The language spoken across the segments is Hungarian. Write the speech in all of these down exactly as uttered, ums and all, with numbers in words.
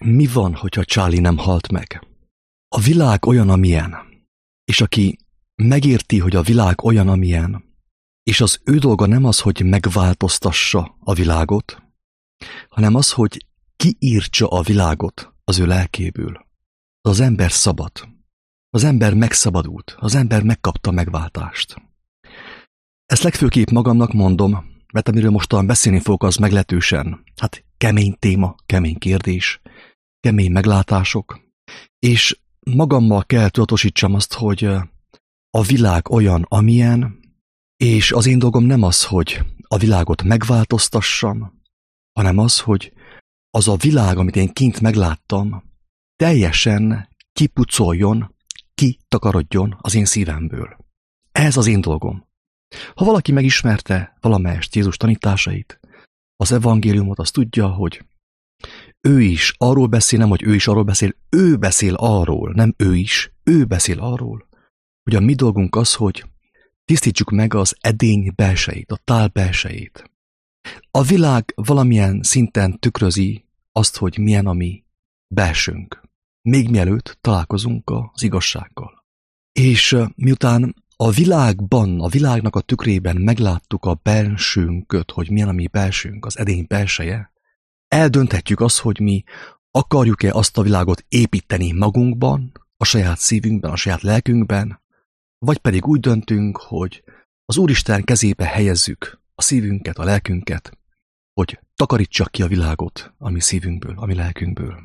mi van, hogyha Charlie nem halt meg? A világ olyan, amilyen, és aki megérti, hogy a világ olyan, amilyen, és az ő dolga nem az, hogy megváltoztassa a világot, hanem az, hogy kiírtsa a világot az ő lelkéből. Az ember szabad. Az ember megszabadult. Az ember megkapta megváltást. Ezt legfőképp magamnak mondom, mert amiről mostan beszélni fogok, az meglehetősen, hát kemény téma, kemény kérdés, kemény meglátások, és magammal kell tudatosítsam azt, hogy a világ olyan, amilyen, és az én dolgom nem az, hogy a világot megváltoztassam, hanem az, hogy az a világ, amit én kint megláttam, teljesen kipucoljon, kitakarodjon az én szívemből. Ez az én dolgom. Ha valaki megismerte valamelyest Jézus tanításait, az evangéliumot, az tudja, hogy ő is arról beszél, nem hogy ő is arról beszél, ő beszél arról, nem ő is, ő beszél arról, hogy a mi dolgunk az, hogy tisztítsuk meg az edény belsejét, a tál belsejét. A világ valamilyen szinten tükrözi azt, hogy milyen a mi belsőnk, még mielőtt találkozunk az igazsággal. És miután a világban, a világnak a tükrében megláttuk a belsőnköt, hogy milyen a mi belsőnk, az edény belseje, eldönthetjük azt, hogy mi akarjuk-e azt a világot építeni magunkban, a saját szívünkben, a saját lelkünkben, vagy pedig úgy döntünk, hogy az Úristen kezébe helyezzük a szívünket, a lelkünket, hogy takarítsa ki a világot a mi szívünkből, a mi lelkünkből.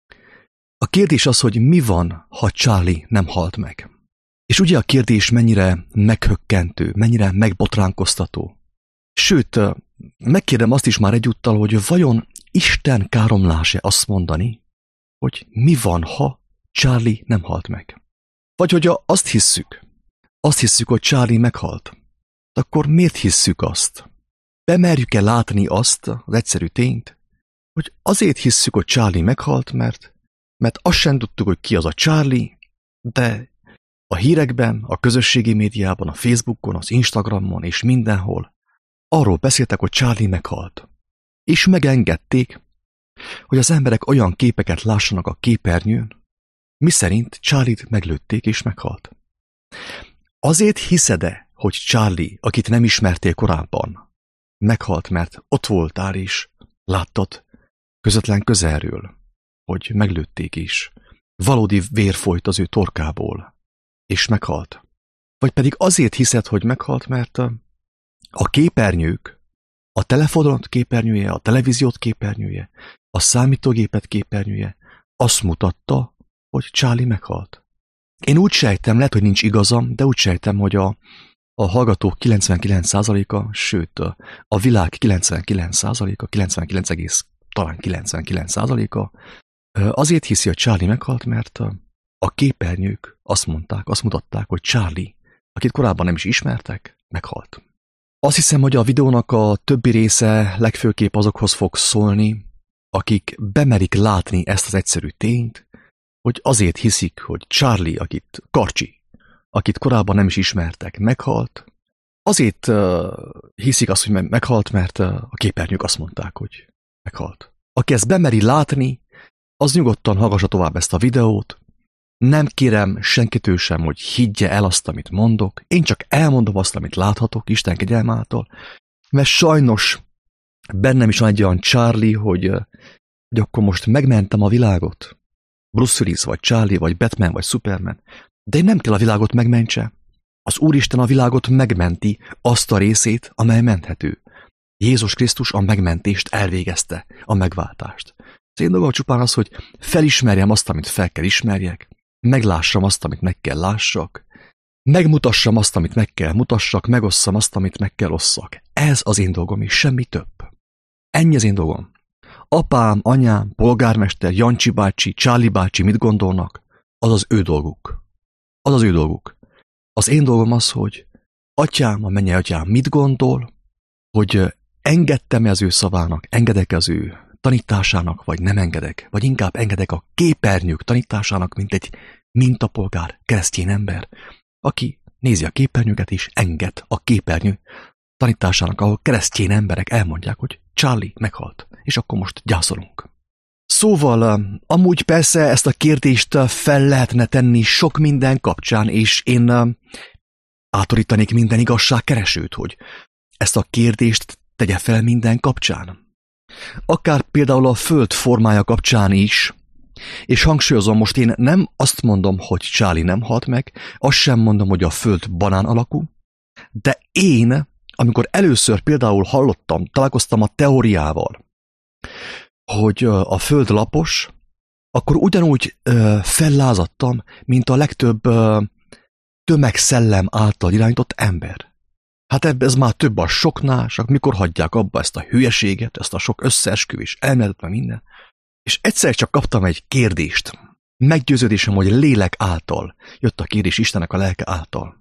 A kérdés az, hogy mi van, ha Charlie nem halt meg. És ugye a kérdés mennyire meghökkentő, mennyire megbotránkoztató. Sőt, megkérdem azt is már egyúttal, hogy vajon Isten káromlás-e azt mondani, hogy mi van, ha Charlie nem halt meg. Vagy hogyha azt hisszük, azt hisszük, hogy Charlie meghalt, akkor miért hisszük azt? Bemerjük-e látni azt, az egyszerű tényt, hogy azért hisszük, hogy Charlie meghalt, mert, mert azt sem tudtuk, hogy ki az a Charlie, de a hírekben, a közösségi médiában, a Facebookon, az Instagramon és mindenhol arról beszéltek, hogy Charlie meghalt. És megengedték, hogy az emberek olyan képeket lássanak a képernyőn, miszerint Charlie-t meglőtték és meghalt. Azért hiszed-e, hogy Charlie, akit nem ismertél korábban, meghalt, mert ott voltál és láttad közvetlen közelről, hogy meglőtték is. Valódi vér folyt az ő torkából, és meghalt. Vagy pedig azért hiszed, hogy meghalt, mert a képernyők, a telefonod képernyője, a televíziót képernyője, a számítógépet képernyője azt mutatta, hogy Charlie meghalt. Én úgy sejtem, lehet, hogy nincs igazam, de úgy sejtem, hogy a, a hallgatók kilencvenkilenc százaléka, sőt, a világ kilencvenkilenc százaléka, kilencvenkilenc, talán kilencvenkilenc százaléka azért hiszi, hogy Charlie meghalt, mert a képernyők azt mondták, azt mutatták, hogy Charlie, akit korábban nem is ismertek, meghalt. Azt hiszem, hogy a videónak a többi része legfőképp azokhoz fog szólni, akik bemerik látni ezt az egyszerű tényt, hogy azért hiszik, hogy Charlie, akit Karcsi, akit korábban nem is ismertek, meghalt, azért uh, hiszik azt, hogy meghalt, mert uh, a képernyők azt mondták, hogy meghalt. Aki ezt bemeri látni, az nyugodtan hallgassa tovább ezt a videót. Nem kérem senkitől sem, hogy higgye el azt, amit mondok. Én csak elmondom azt, amit láthatok Isten kegyelme által, mert sajnos bennem is van egy olyan Charlie, hogy, hogy akkor most megmentem a világot. Bruce Willis, vagy Charlie, vagy Batman, vagy Superman. De én nem kell a világot megmentse. Az Úristen a világot megmenti, azt a részét, amely menthető. Jézus Krisztus a megmentést elvégezte, a megváltást. Az én dolgom csupán az, hogy felismerjem azt, amit fel kell ismerjek, meglássam azt, amit meg kell lássak, megmutassam azt, amit meg kell mutassak, megosszam azt, amit meg kell osszak. Ez az én dolgom, és semmi több. Ennyi az én dolgom. Apám, anyám, polgármester, Jancsi bácsi, Charlie bácsi mit gondolnak, az az ő dolguk. Az az ő dolguk. Az én dolgom az, hogy atyám, a mennyei atyám mit gondol, hogy engedtem-e az ő szavának, engedek az ő tanításának, vagy nem engedek, vagy inkább engedek a képernyők tanításának, mint egy mintapolgár, keresztény ember, aki nézi a képernyőket és enged a képernyő tanításának, ahol keresztény emberek elmondják, hogy Charlie meghalt, és akkor most gyászolunk. Szóval, amúgy persze ezt a kérdést fel lehetne tenni sok minden kapcsán, és én átorítanék minden igazságkeresőt, hogy ezt a kérdést tegye fel minden kapcsán. Akár például a föld formája kapcsán is, és hangsúlyozom, most én nem azt mondom, hogy Charlie nem halt meg, azt sem mondom, hogy a föld banán alakú, de én, amikor először például hallottam, találkoztam a teóriával, hogy a föld lapos, akkor ugyanúgy ö, fellázadtam, mint a legtöbb ö, tömegszellem által irányított ember. Hát ez már több a soknál, csak mikor hagyják abba ezt a hülyeséget, ezt a sok összeesküvés, elméletet, meg minden. És egyszer csak kaptam egy kérdést. Meggyőződésem, hogy lélek által jött a kérdés, Istennek a lelke által.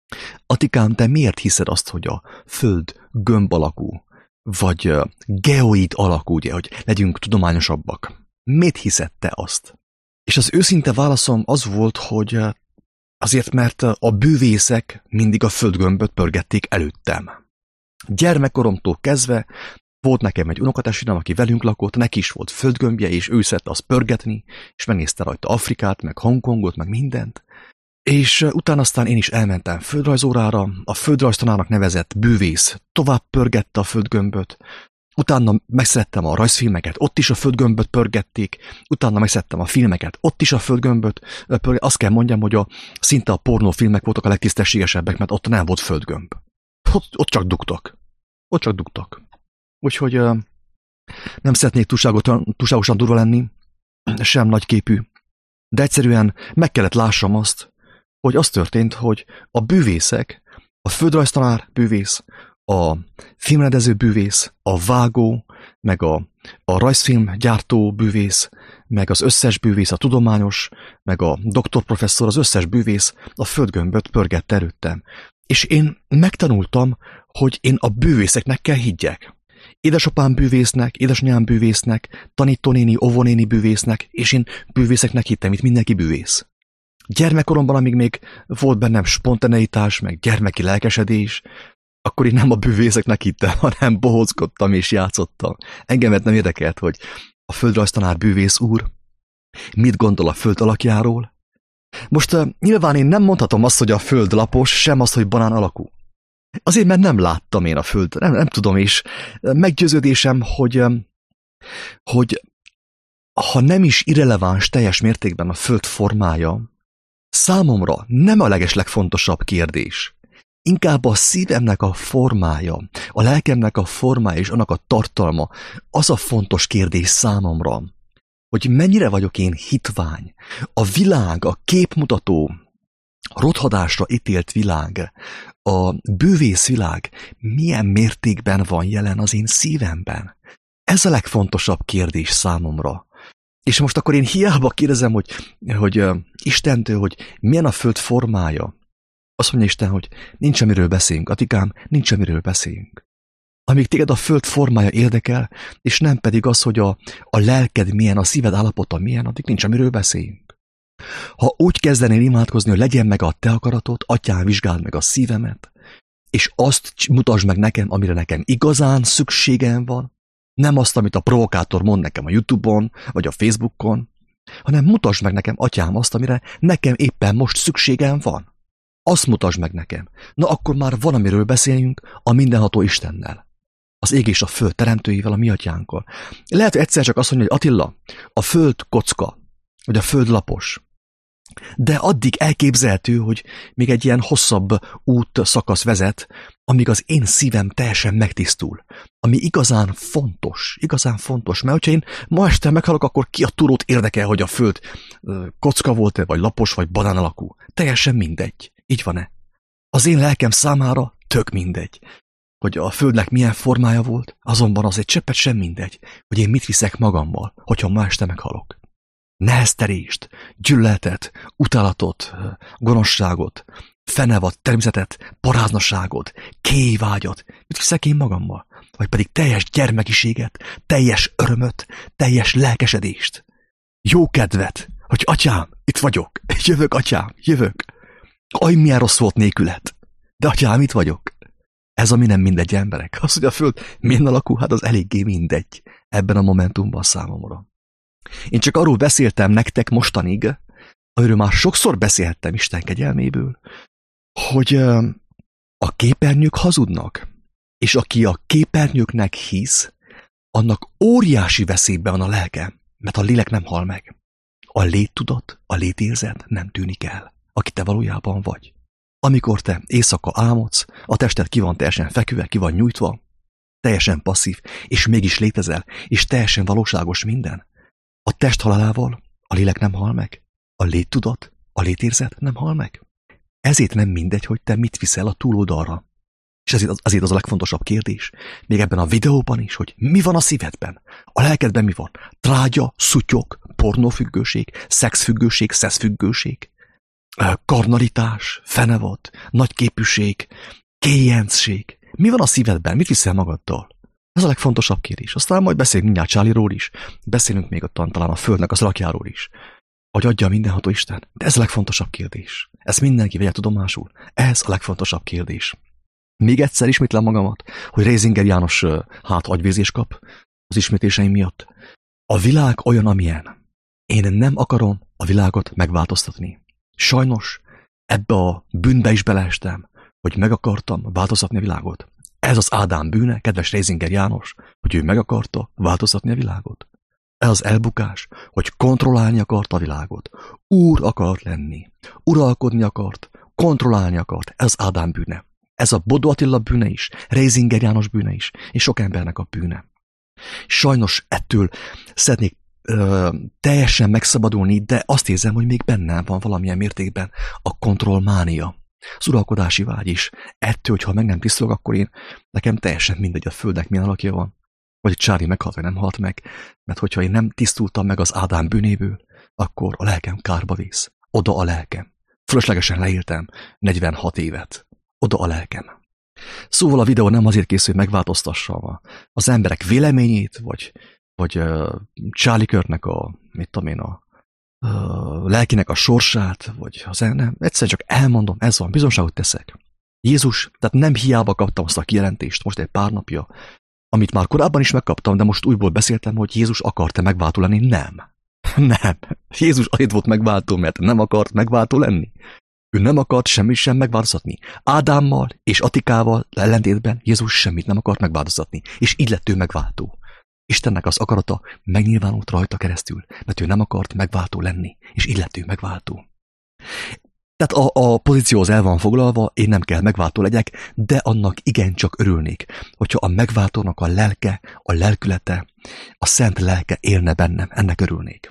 Atikám, te miért hiszed azt, hogy a föld gömb alakú, vagy geoid alakú, ugye, hogy legyünk tudományosabbak? Miért hiszed te azt? És az őszinte válaszom az volt, hogy azért, mert a bűvészek mindig a földgömböt pörgették előttem. Gyermekkoromtól kezdve volt nekem egy unokatestvénem, aki velünk lakott, neki is volt földgömbje, és ő szedte azt pörgetni, és megnézte rajta Afrikát, meg Hongkongot, meg mindent. És utána aztán én is elmentem földrajzórára, a földrajztanának nevezett bűvész tovább pörgette a földgömböt, utána megszerettem a rajzfilmeket, ott is a földgömböt pörgették, utána megszerettem a filmeket, ott is a földgömböt pörgették. Azt kell mondjam, hogy a, szinte a pornófilmek voltak a legtisztességesebbek, mert ott nem volt földgömb. Ott, ott csak dugtak. Ott csak dugtak. Úgyhogy uh, nem szeretnék túlságosan durva lenni, sem nagyképű, de egyszerűen meg kellett lássam azt, hogy az történt, hogy a bűvészek, a földrajztanár bűvész, a filmrendező bűvész, a vágó, meg a, a rajzfilm gyártó bűvész, meg az összes bűvész, a tudományos, meg a doktorprofesszor, az összes bűvész a földgömböt pörgette előttem. És én megtanultam, hogy én a bűvészeknek kell higgyek. Édesapám bűvésznek, édesanyám bűvésznek, tanítónéni, óvónéni bűvésznek, és én bűvészeknek hittem, itt mindenki bűvész. Gyermekkoromban, amíg még volt bennem spontaneitás, meg gyermeki lelkesedés, akkor én nem a bűvészeknek hittem, hanem bohózkodtam és játszottam. Engemet nem érdekelt, hogy a földrajztanár bűvész úr mit gondol a föld alakjáról. Most uh, nyilván én nem mondhatom azt, hogy a föld lapos, sem azt, hogy banán alakú. Azért, mert nem láttam én a föld, nem, nem tudom, és meggyőződésem, hogy, hogy ha nem is irreleváns teljes mértékben a föld formája, számomra nem a legeslegfontosabb kérdés. Inkább a szívemnek a formája, a lelkemnek a formája és annak a tartalma, az a fontos kérdés számomra, hogy mennyire vagyok én hitvány. A világ, a képmutató, a rothadásra ítélt világ, a bűvész világ milyen mértékben van jelen az én szívemben? Ez a legfontosabb kérdés számomra. És most akkor én hiába kérdezem, hogy, hogy uh, Istentől, hogy milyen a föld formája. Azt mondja Isten, hogy nincs, amiről beszéljünk. Atikám, nincs, amiről beszéljünk. Amíg téged a föld formája érdekel, és nem pedig az, hogy a, a lelked milyen, a szíved állapota milyen, addig nincs, amiről beszéljünk. Ha úgy kezdenél imádkozni, hogy legyen meg a te akaratod, Atyám, vizsgáld meg a szívemet, és azt mutasd meg nekem, amire nekem igazán szükségem van, nem azt, amit a provokátor mond nekem a YouTube-on, vagy a Facebookon, hanem mutasd meg nekem, Atyám, azt, amire nekem éppen most szükségem van. Azt mutasd meg nekem. Na akkor már van, amiről beszéljünk a mindenható Istennel. Az ég és a föld teremtőivel, a mi atyánkkal. Lehet, hogy egyszer csak azt mondja, hogy Attila, a föld kocka, vagy a föld lapos. De addig elképzelhető, hogy még egy ilyen hosszabb út szakasz vezet, amíg az én szívem teljesen megtisztul. Ami igazán fontos, igazán fontos, mert hogyha én ma este meghalok, akkor ki a túrót érdekel, hogy a föld kocka volt-e, vagy lapos, vagy banán alakú. Teljesen mindegy. Így van-e? Az én lelkem számára tök mindegy. Hogy a földnek milyen formája volt, azonban az egy cseppet sem mindegy, hogy én mit viszek magammal, hogyha ma este meghalok. Nehezterést, gyűlöletet, utálatot, gonoszságot, fenevad, természetet, paráznaságot, kéjvágyat, mit viszek én magammal? Vagy pedig teljes gyermekiséget, teljes örömöt, teljes lelkesedést, jó kedvet, hogy Atyám, itt vagyok, jövök, Atyám, jövök. Aj, milyen rossz volt nélkület, de Atyám, itt vagyok. Ez ami nem mindegy, emberek. Az, hogy a föld milyen alakú, hát az eléggé mindegy ebben a momentumban számomra. Én csak arról beszéltem nektek mostanig, amiről már sokszor beszélhettem Isten kegyelméből, hogy a képernyők hazudnak, és aki a képernyőknek hisz, annak óriási veszélyben van a lelke, mert a lélek nem hal meg. A léttudat, a létérzet nem tűnik el, aki te valójában vagy. Amikor te éjszaka álmodsz, a tested ki van teljesen feküve, ki van nyújtva, teljesen passzív, és mégis létezel, és teljesen valóságos minden. A test halálával a lélek nem hal meg, a léttudat, a létérzet nem hal meg. Ezért nem mindegy, hogy te mit viszel a túloldalra. És ezért az, azért az a legfontosabb kérdés, még ebben a videóban is, hogy mi van a szívedben, a lelkedben mi van? Trágya, szutyok, pornófüggőség, szexfüggőség, szeszfüggőség, karnalitás, fenevad, nagyképűség, kéjjencség. Mi van a szívedben? Mit viszel magaddal? Ez a legfontosabb kérdés. Aztán majd beszélünk mindjárt Charlie-ról is, beszélünk még ottan talán a Földnek az alakjáról is. Hogy adja a mindenható Isten. De ez a legfontosabb kérdés. Ezt mindenki vegye tudomásul. Ez a legfontosabb kérdés. Még egyszer ismétlem magamat, hogy Reisinger János hát agyvérzés kap az ismétéseim miatt. A világ olyan, amilyen. Én nem akarom a világot megváltoztatni. Sajnos ebbe a bűnbe is beleestem, hogy meg akartam változtatni a világot. Ez az Ádám bűne, kedves Reisinger János, hogy ő meg akarta változtatni a világot. Ez az elbukás, hogy kontrollálni akart a világot. Úr akart lenni, uralkodni akart, kontrollálni akart. Ez az Ádám bűne. Ez a Bodó Attila bűne is, Reisinger János bűne is, és sok embernek a bűne. Sajnos ettől szeretnék ö, teljesen megszabadulni, de azt érzem, hogy még bennem van valamilyen mértékben a kontrollmánia. Az uralkodási vágy is. Ettől, hogyha meg nem tisztulok, akkor én, nekem teljesen mindegy a földnek milyen alakja van. Vagy Charlie meghalt, vagy nem halt meg. Mert hogyha én nem tisztultam meg az Ádám bűnéből, akkor a lelkem kárba vész. Oda a lelkem. Fölöslegesen leéltem negyvenhat évet. Oda a lelkem. Szóval a videó nem azért készül, hogy megváltoztassa az emberek véleményét, vagy, vagy uh, Charlie Kirknek a, mit tudom én, a uh, lelkinek a sorsát, vagy az nem, egyszerűen csak elmondom, ez van, bizonságot teszek. Jézus, tehát nem hiába kaptam azt a kijelentést most egy pár napja, amit már korábban is megkaptam, de most újból beszéltem, hogy Jézus akart-e megváltó lenni? Nem. Nem. Jézus azért volt megváltó, mert nem akart megváltó lenni. Ő nem akart semmit sem megváltoztatni. Ádámmal és Atikával ellentétben Jézus semmit nem akart megváltoztatni, és így lett ő megváltó. Istennek az akarata megnyilvánult rajta keresztül, mert ő nem akart megváltó lenni, és így lett ő megváltó. Tehát a, a pozíció az el van foglalva, én nem kell megváltó legyek, de annak igencsak örülnék, hogyha a megváltónak a lelke, a lelkülete, a szent lelke élne bennem, ennek örülnék.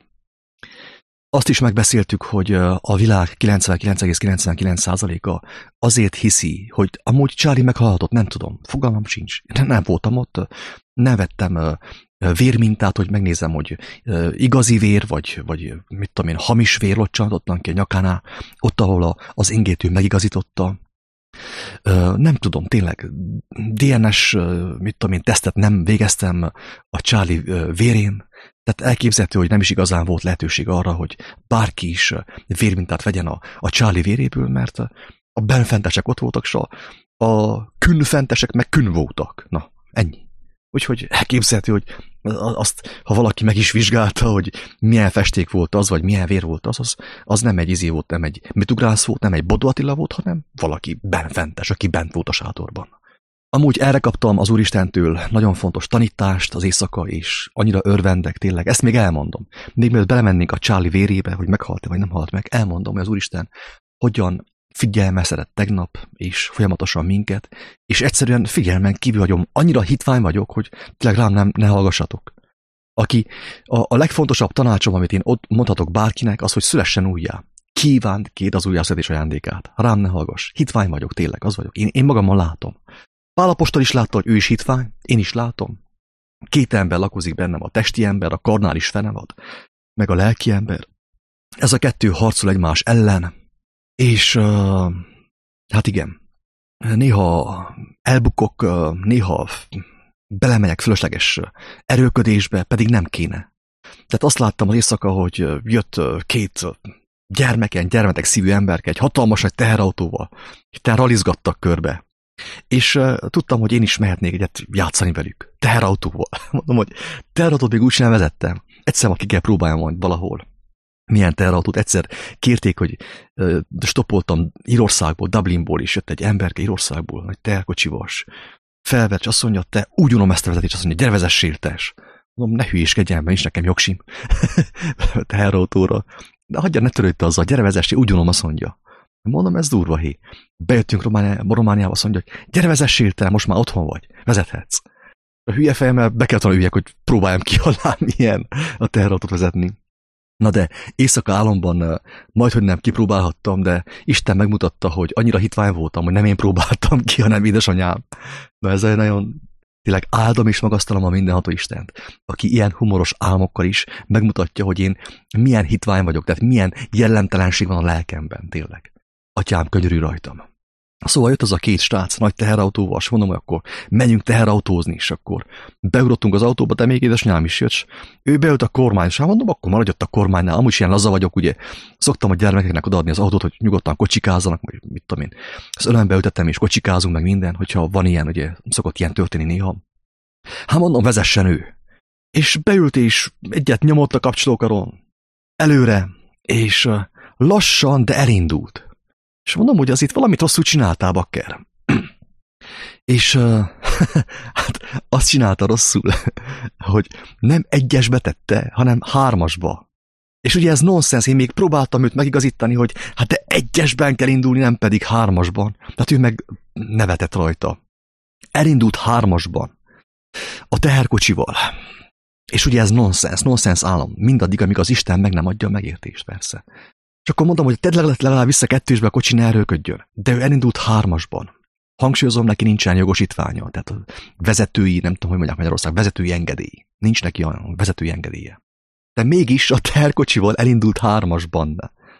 Azt is megbeszéltük, hogy a világ kilencvenkilenc egész kilencvenkilenc százaléka azért hiszi, hogy amúgy Charlie meghalhatott, nem tudom, fogalmam sincs. Nem voltam ott, nem vettem vérmintát, hogy megnézem, hogy igazi vér, vagy, vagy mit tudom én, hamis vér locsantottan ki a nyakánál, ott, ahol az ingét ő megigazította. Nem tudom, tényleg, dé en es, mit tudom én, tesztet nem végeztem a Charlie vérén, tehát elképzelhető, hogy nem is igazán volt lehetőség arra, hogy bárki is vérmintát vegyen a, a Charlie véréből, mert a benfentesek ott voltak, és a, a künfentesek meg kün voltak. Na, ennyi. Úgyhogy elképzelhető, hogy azt, ha valaki meg is vizsgálta, hogy milyen festék volt az, vagy milyen vér volt az, az, az nem egy izé volt, nem egy mitugrász volt, nem egy Bodó Attila volt, hanem valaki benfentes, aki bent volt a sátorban. Amúgy erre kaptam az Úristentől nagyon fontos tanítást az éjszaka, és annyira örvendek tényleg. Ezt még elmondom. Még mielőtt belemennénk a Charlie vérébe, hogy meghalt-e vagy nem halt meg, elmondom, hogy az Úristen hogyan figyelmeztetett tegnap, és folyamatosan minket, és egyszerűen figyelmen kívül hagyom. Annyira hitvány vagyok, hogy tényleg rám nem, ne hallgassatok. Aki a, a legfontosabb tanácsom, amit én ott mondhatok bárkinek, az, hogy szülessen újjá. Kívánt két az újjászületés ajándékát. Rám ne hallgass. Hitvány vagyok, tényleg, az vagyok. Én, én magamon látom. Pál apostol is látta, hogy ő is hitvány, én is látom. Két ember lakozik bennem, a testi ember, a karnális fenevad, meg a lelki ember. Ez a kettő harcol egymás ellen, és uh, hát igen, néha elbukok, uh, néha belemegyek fölösleges erőködésbe, pedig nem kéne. Tehát azt láttam az éjszaka, hogy jött két gyermeken, gyermetek szívű emberke egy hatalmas egy teherautóval, terralizgattak körbe. És uh, tudtam, hogy én is mehetnék egyet játszani velük. Teherautóval. Mondom, hogy teherautót még úgy sem vezettem. egyszer ma ki kell próbáljam majd valahol. Milyen teherautót. Egyszer kérték, hogy uh, stoppoltam Írországból, Dublinból, és jött egy emberke Írországból, egy teherkocsivas. Felvett, és azt mondja, te úgy unom ezt a vezetést, azt mondja, gyere vezessél te. Mondom, ne hülyéskedjen, mert nincs nekem jogsim teherautóra. De hagyja, ne törődj azzal, gyere vezessél, úgy unom, azt mondja. Mondom, ez durva, hé. Bejöttünk Romániába, Romániába, azt mondja, hogy gyere vezessél te, most már otthon vagy, vezethetsz. A hülye fejemmel be kell tanulni üljek, hogy próbáljam ki alá milyen a teherautót vezetni. Na de éjszaka álomban majdhogy nem kipróbálhattam, de Isten megmutatta, hogy annyira hitvány voltam, hogy nem én próbáltam ki, hanem édesanyám. Na ez nagyon tényleg áldom és magasztalom a mindenható Istent, aki ilyen humoros álmokkal is megmutatja, hogy én milyen hitvány vagyok, tehát milyen jellemtelenség van a lelkemben, tényleg. Atyám, könyörülj rajtam. Szóval jött az a két srác nagy teherautóval, és mondom, hogy akkor menjünk teherautózni, és akkor beugrottunk az autóba, de még édesanyám is jött, ő beült a kormány, és mondom, akkor maradj ott a kormánynál, amúgy is ilyen laza vagyok, ugye, szoktam a gyermekeknek odaadni az autót, hogy nyugodtan kocsikázzanak, vagy mit tudom én. Az ölembe ütettem, és kocsikázunk meg minden, hogyha van ilyen, ugye, szokott ilyen történni néha. Hát mondom, vezessen ő. És beült, és egyet nyomott a kapcsolókaron előre, és lassan, de elindult. És mondom, hogy az itt valamit rosszul csináltál, bakker. És uh, hát azt csinálta rosszul, hogy nem egyesbe tette, hanem hármasba. És ugye ez nonsens, én még próbáltam őt megigazítani, hogy hát de egyesben kell indulni, nem pedig hármasban. Tehát ő meg nevetett rajta. Elindult hármasban. A teherkocsival. És ugye ez nonsens, nonsens állam. Mindaddig, amíg az Isten meg nem adja a megértést, persze. És akkor mondtam, hogy tedd legalább, legalább vissza kettősbe, a kocsi ne erőködjön. De ő elindult hármasban. Hangsúlyozom, neki nincsen jogosítványa. Tehát a vezetői, nem tudom, hogy mondják Magyarország, vezetői engedély. Nincs neki olyan vezetői engedélye. De mégis a teherkocsival elindult hármasban.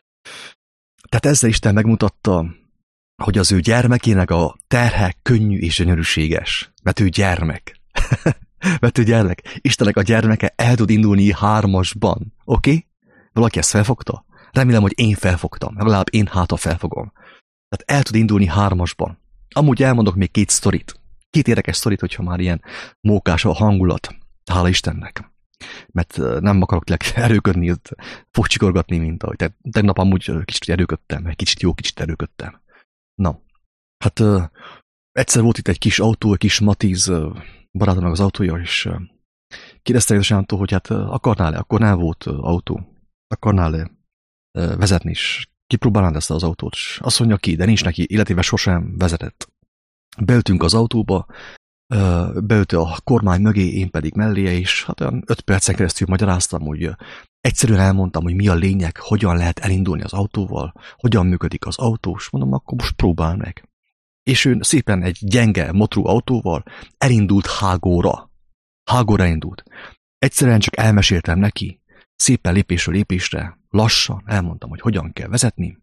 Tehát ezzel Isten megmutatta, hogy az ő gyermekének a terhe könnyű és gyönyörűséges. Mert ő gyermek. Mert ő gyermek. Istennek a gyermeke el tud indulni hármasban. Oké? Okay? Valaki ezt felfogta? Remélem, hogy én felfogtam. Legalább én hátra felfogom. Tehát el tud indulni hármasban. Amúgy elmondok még két sztorit. Két érdekes sztorit, hogyha már ilyen mókás a hangulat. Hála Istennek. Mert nem akarok erőködni, fogcsikorgatni, mint ahogy. Te, tegnap amúgy kicsit erőködtem, egy kicsit jó, kicsit erőködtem. Na, hát uh, egyszer volt itt egy kis autó, egy kis Matiz uh, barátomnak az autója, és uh, kérdezte édesanyámtól, hogy hát uh, akarnál-e, akkor nem volt uh, autó, akarnál-e uh, vezetni is, kipróbálnád ezt az autót, és azt mondja ki, de nincs neki, életében sosem vezetett. Beültünk az autóba, uh, beült a kormány mögé, én pedig melléje, és hát olyan öt percen keresztül magyaráztam, hogy uh, egyszerűen elmondtam, hogy mi a lényeg, hogyan lehet elindulni az autóval, hogyan működik az autó, és mondom, akkor most próbál meg. És ő szépen egy gyenge motorú autóval elindult Hágóra. Hágóra indult. Egyszerűen csak elmeséltem neki, szépen lépésről lépésre, lassan elmondtam, hogy hogyan kell vezetni,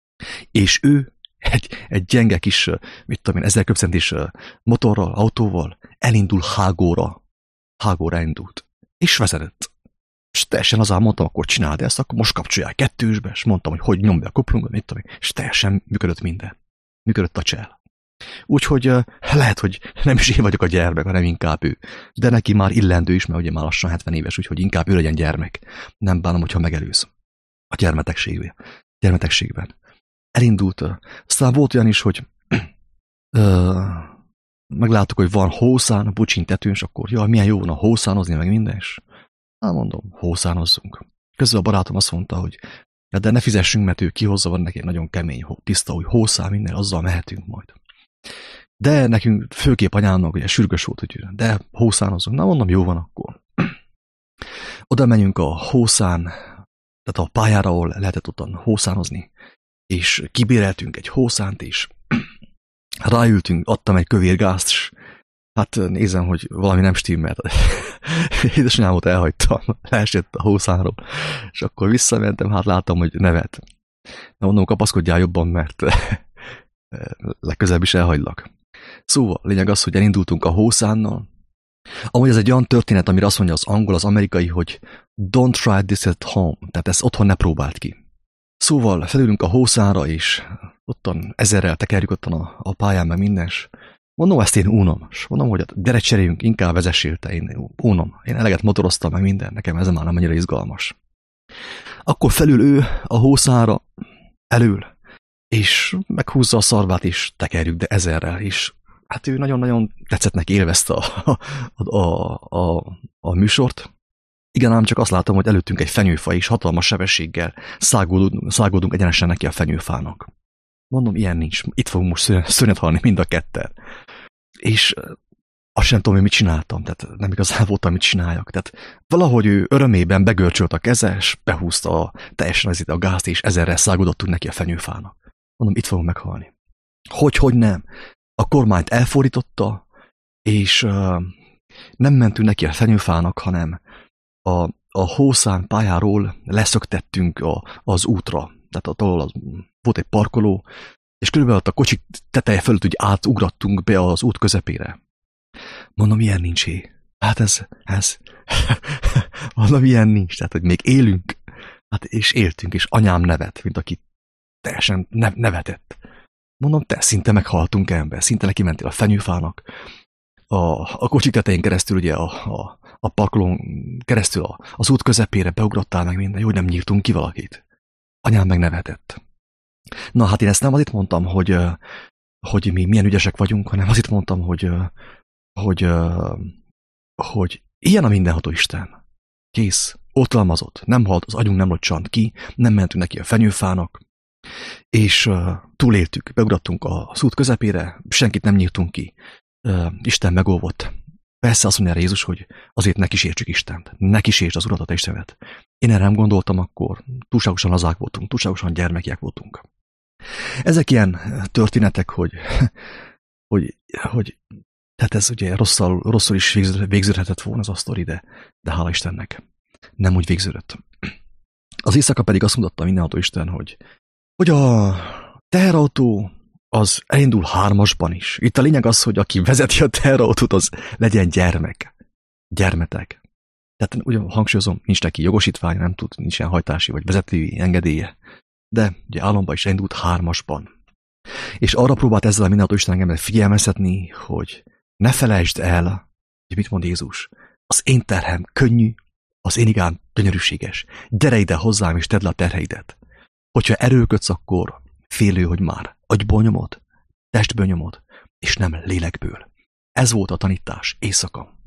és ő egy, egy gyenge kis, mit tudom én, ezer köbcentis motorral, autóval elindul Hágóra. Hágóra indult. És vezetett. És teljesen azán mondtam, akkor csináld ezt, akkor most kapcsoljál kettősbe, és mondtam, hogy hogy nyomd be a kuplungot, mit tudom én, és teljesen működött minden. Működött a csel. Úgyhogy lehet, hogy nem is én vagyok a gyermek, hanem inkább ő. De neki már illendő is, mert ugye már lassan hetven éves, úgyhogy inkább ő legyen gyermek. Nem bánom, hogyha megelőz a gyermetegségben. gyermetegségben. Elindult. Aztán volt olyan is, hogy ö, megláttuk, hogy van hószán a bucsin tetőn, és akkor jaj, milyen jó van a hószánozni, meg minden, és hát mondom, hószánozzunk. Közben a barátom azt mondta, hogy ja, de ne fizessünk, mert ő kihozza, van neki nagyon kemény, tiszta, hogy hószán minden, azzal mehetünk majd. De nekünk főképp anyámnak ugye sürgős volt, hogy de hószánozzunk. Na mondom, jó van akkor. Oda menjünk a hószán, tehát a pályára, ahol lehetett ottan hószánozni, és kibéreltünk egy hószánt, és ráültünk, adtam egy kövér gázt, és hát nézem, hogy valami nem stimmelt. Édesanyámot elhagytam, leesett a hószánról, és akkor visszamentem, hát láttam, hogy nevet. Na mondom, kapaszkodjál jobban, mert legközelebb is elhagylak. Szóval, lényeg az, hogy elindultunk a hószánnal. Amúgy ez egy olyan történet, amire azt mondja az angol, az amerikai, hogy don't try this at home, tehát ezt otthon ne próbáld ki. Szóval felülünk a hószánra, és ottan ezerrel tekerjük ottan a, a pályán, meg mindens. Mondom, ezt én unom. És mondom, hogy gyere cseréljünk, inkább vezessél te, én unom. Én eleget motoroztam meg minden, nekem ez már nem annyira izgalmas. Akkor felül ő a hószára, elől, és meghúzza a szarvát, és tekerjük, de ezerrel is. Hát ő nagyon-nagyon tetszett neki, élvezte a, a, a, a, a műsort. Igen, ám csak azt látom, hogy előttünk egy fenyőfa is hatalmas sebességgel szágódunk, szágódunk egyenesen neki a fenyőfának. Mondom, ilyen nincs. Itt fogunk most szörnyet halni mind a ketten. És azt sem tudom, hogy mit csináltam, tehát nem igazán voltam, mit csináljak. Tehát valahogy ő örömében begörcsölt a keze, és behúzta a, teljesen az a gázt, és ezerrel szágódottunk neki a fenyőfának. Mondom, itt fogunk meghalni. Hogy, hogy nem. A kormányt elfordította, és uh, nem mentünk neki a fenyőfának, hanem a, a hószán pályáról leszöktettünk a, az útra. Tehát ahol az, volt egy parkoló, és körülbelül a kocsik teteje fölött úgy átugrattunk be az út közepére. Mondom, ilyen nincs hé. Hát ez, ez, mondom, ilyen nincs. Tehát, hogy még élünk, hát és éltünk, és anyám nevet, mint aki teljesen ne- nevetett. Mondom, te szinte meghaltunk ember, szinte neki mentél a fenyőfának. A, a kocsik tetején keresztül, ugye a, a, a parkolón keresztül a, az út közepére beugrottál meg minden, jó, hogy nem nyírtunk ki valakit. Anyám meg nevetett. Na, hát én ezt nem azért mondtam, hogy, hogy mi milyen ügyesek vagyunk, hanem azért mondtam, hogy, hogy, hogy ilyen a mindenható Isten. Kész, oltalmazott, nem halt, az agyunk nem locsant ki, nem mentünk neki a fenyőfának, és túléltük, beugrattunk az út közepére, senkit nem nyírtunk ki. Isten megóvott. Persze azt mondja Jézus, hogy azért ne kísértsük Istent, ne kísértsd az Uradat Istenet. Én erre nem gondoltam akkor, túlságosan lazák voltunk, túlságosan gyermekiek voltunk. Ezek ilyen történetek, hogy, hogy, hogy tehát ez ugye rosszul, rosszul is végződhetett volna az a sztori, de, de hála Istennek nem úgy végződött. Az éjszaka pedig azt mutatta mindenható Isten, hogy, hogy a teherautó az elindul hármasban is. Itt a lényeg az, hogy aki vezeti a teherautót, az legyen gyermek. Gyermetek. Tehát ugye hangsúlyozom, nincs neki jogosítvány, nem tud, nincs ilyen hajtási vagy vezetői engedélye. De ugye államban is elindult hármasban. És arra próbált ezzel a mindenható Isten engemet figyelmeztetni, hogy ne felejtsd el, hogy mit mond Jézus. Az én terhem könnyű, az én igám gyönyörűséges. Gyere ide hozzám, és tedd le a terheidet. Hogyha erőlködsz, akkor félő, hogy már agyból nyomod, testből nyomod, és nem lélekből. Ez volt a tanítás éjszaka.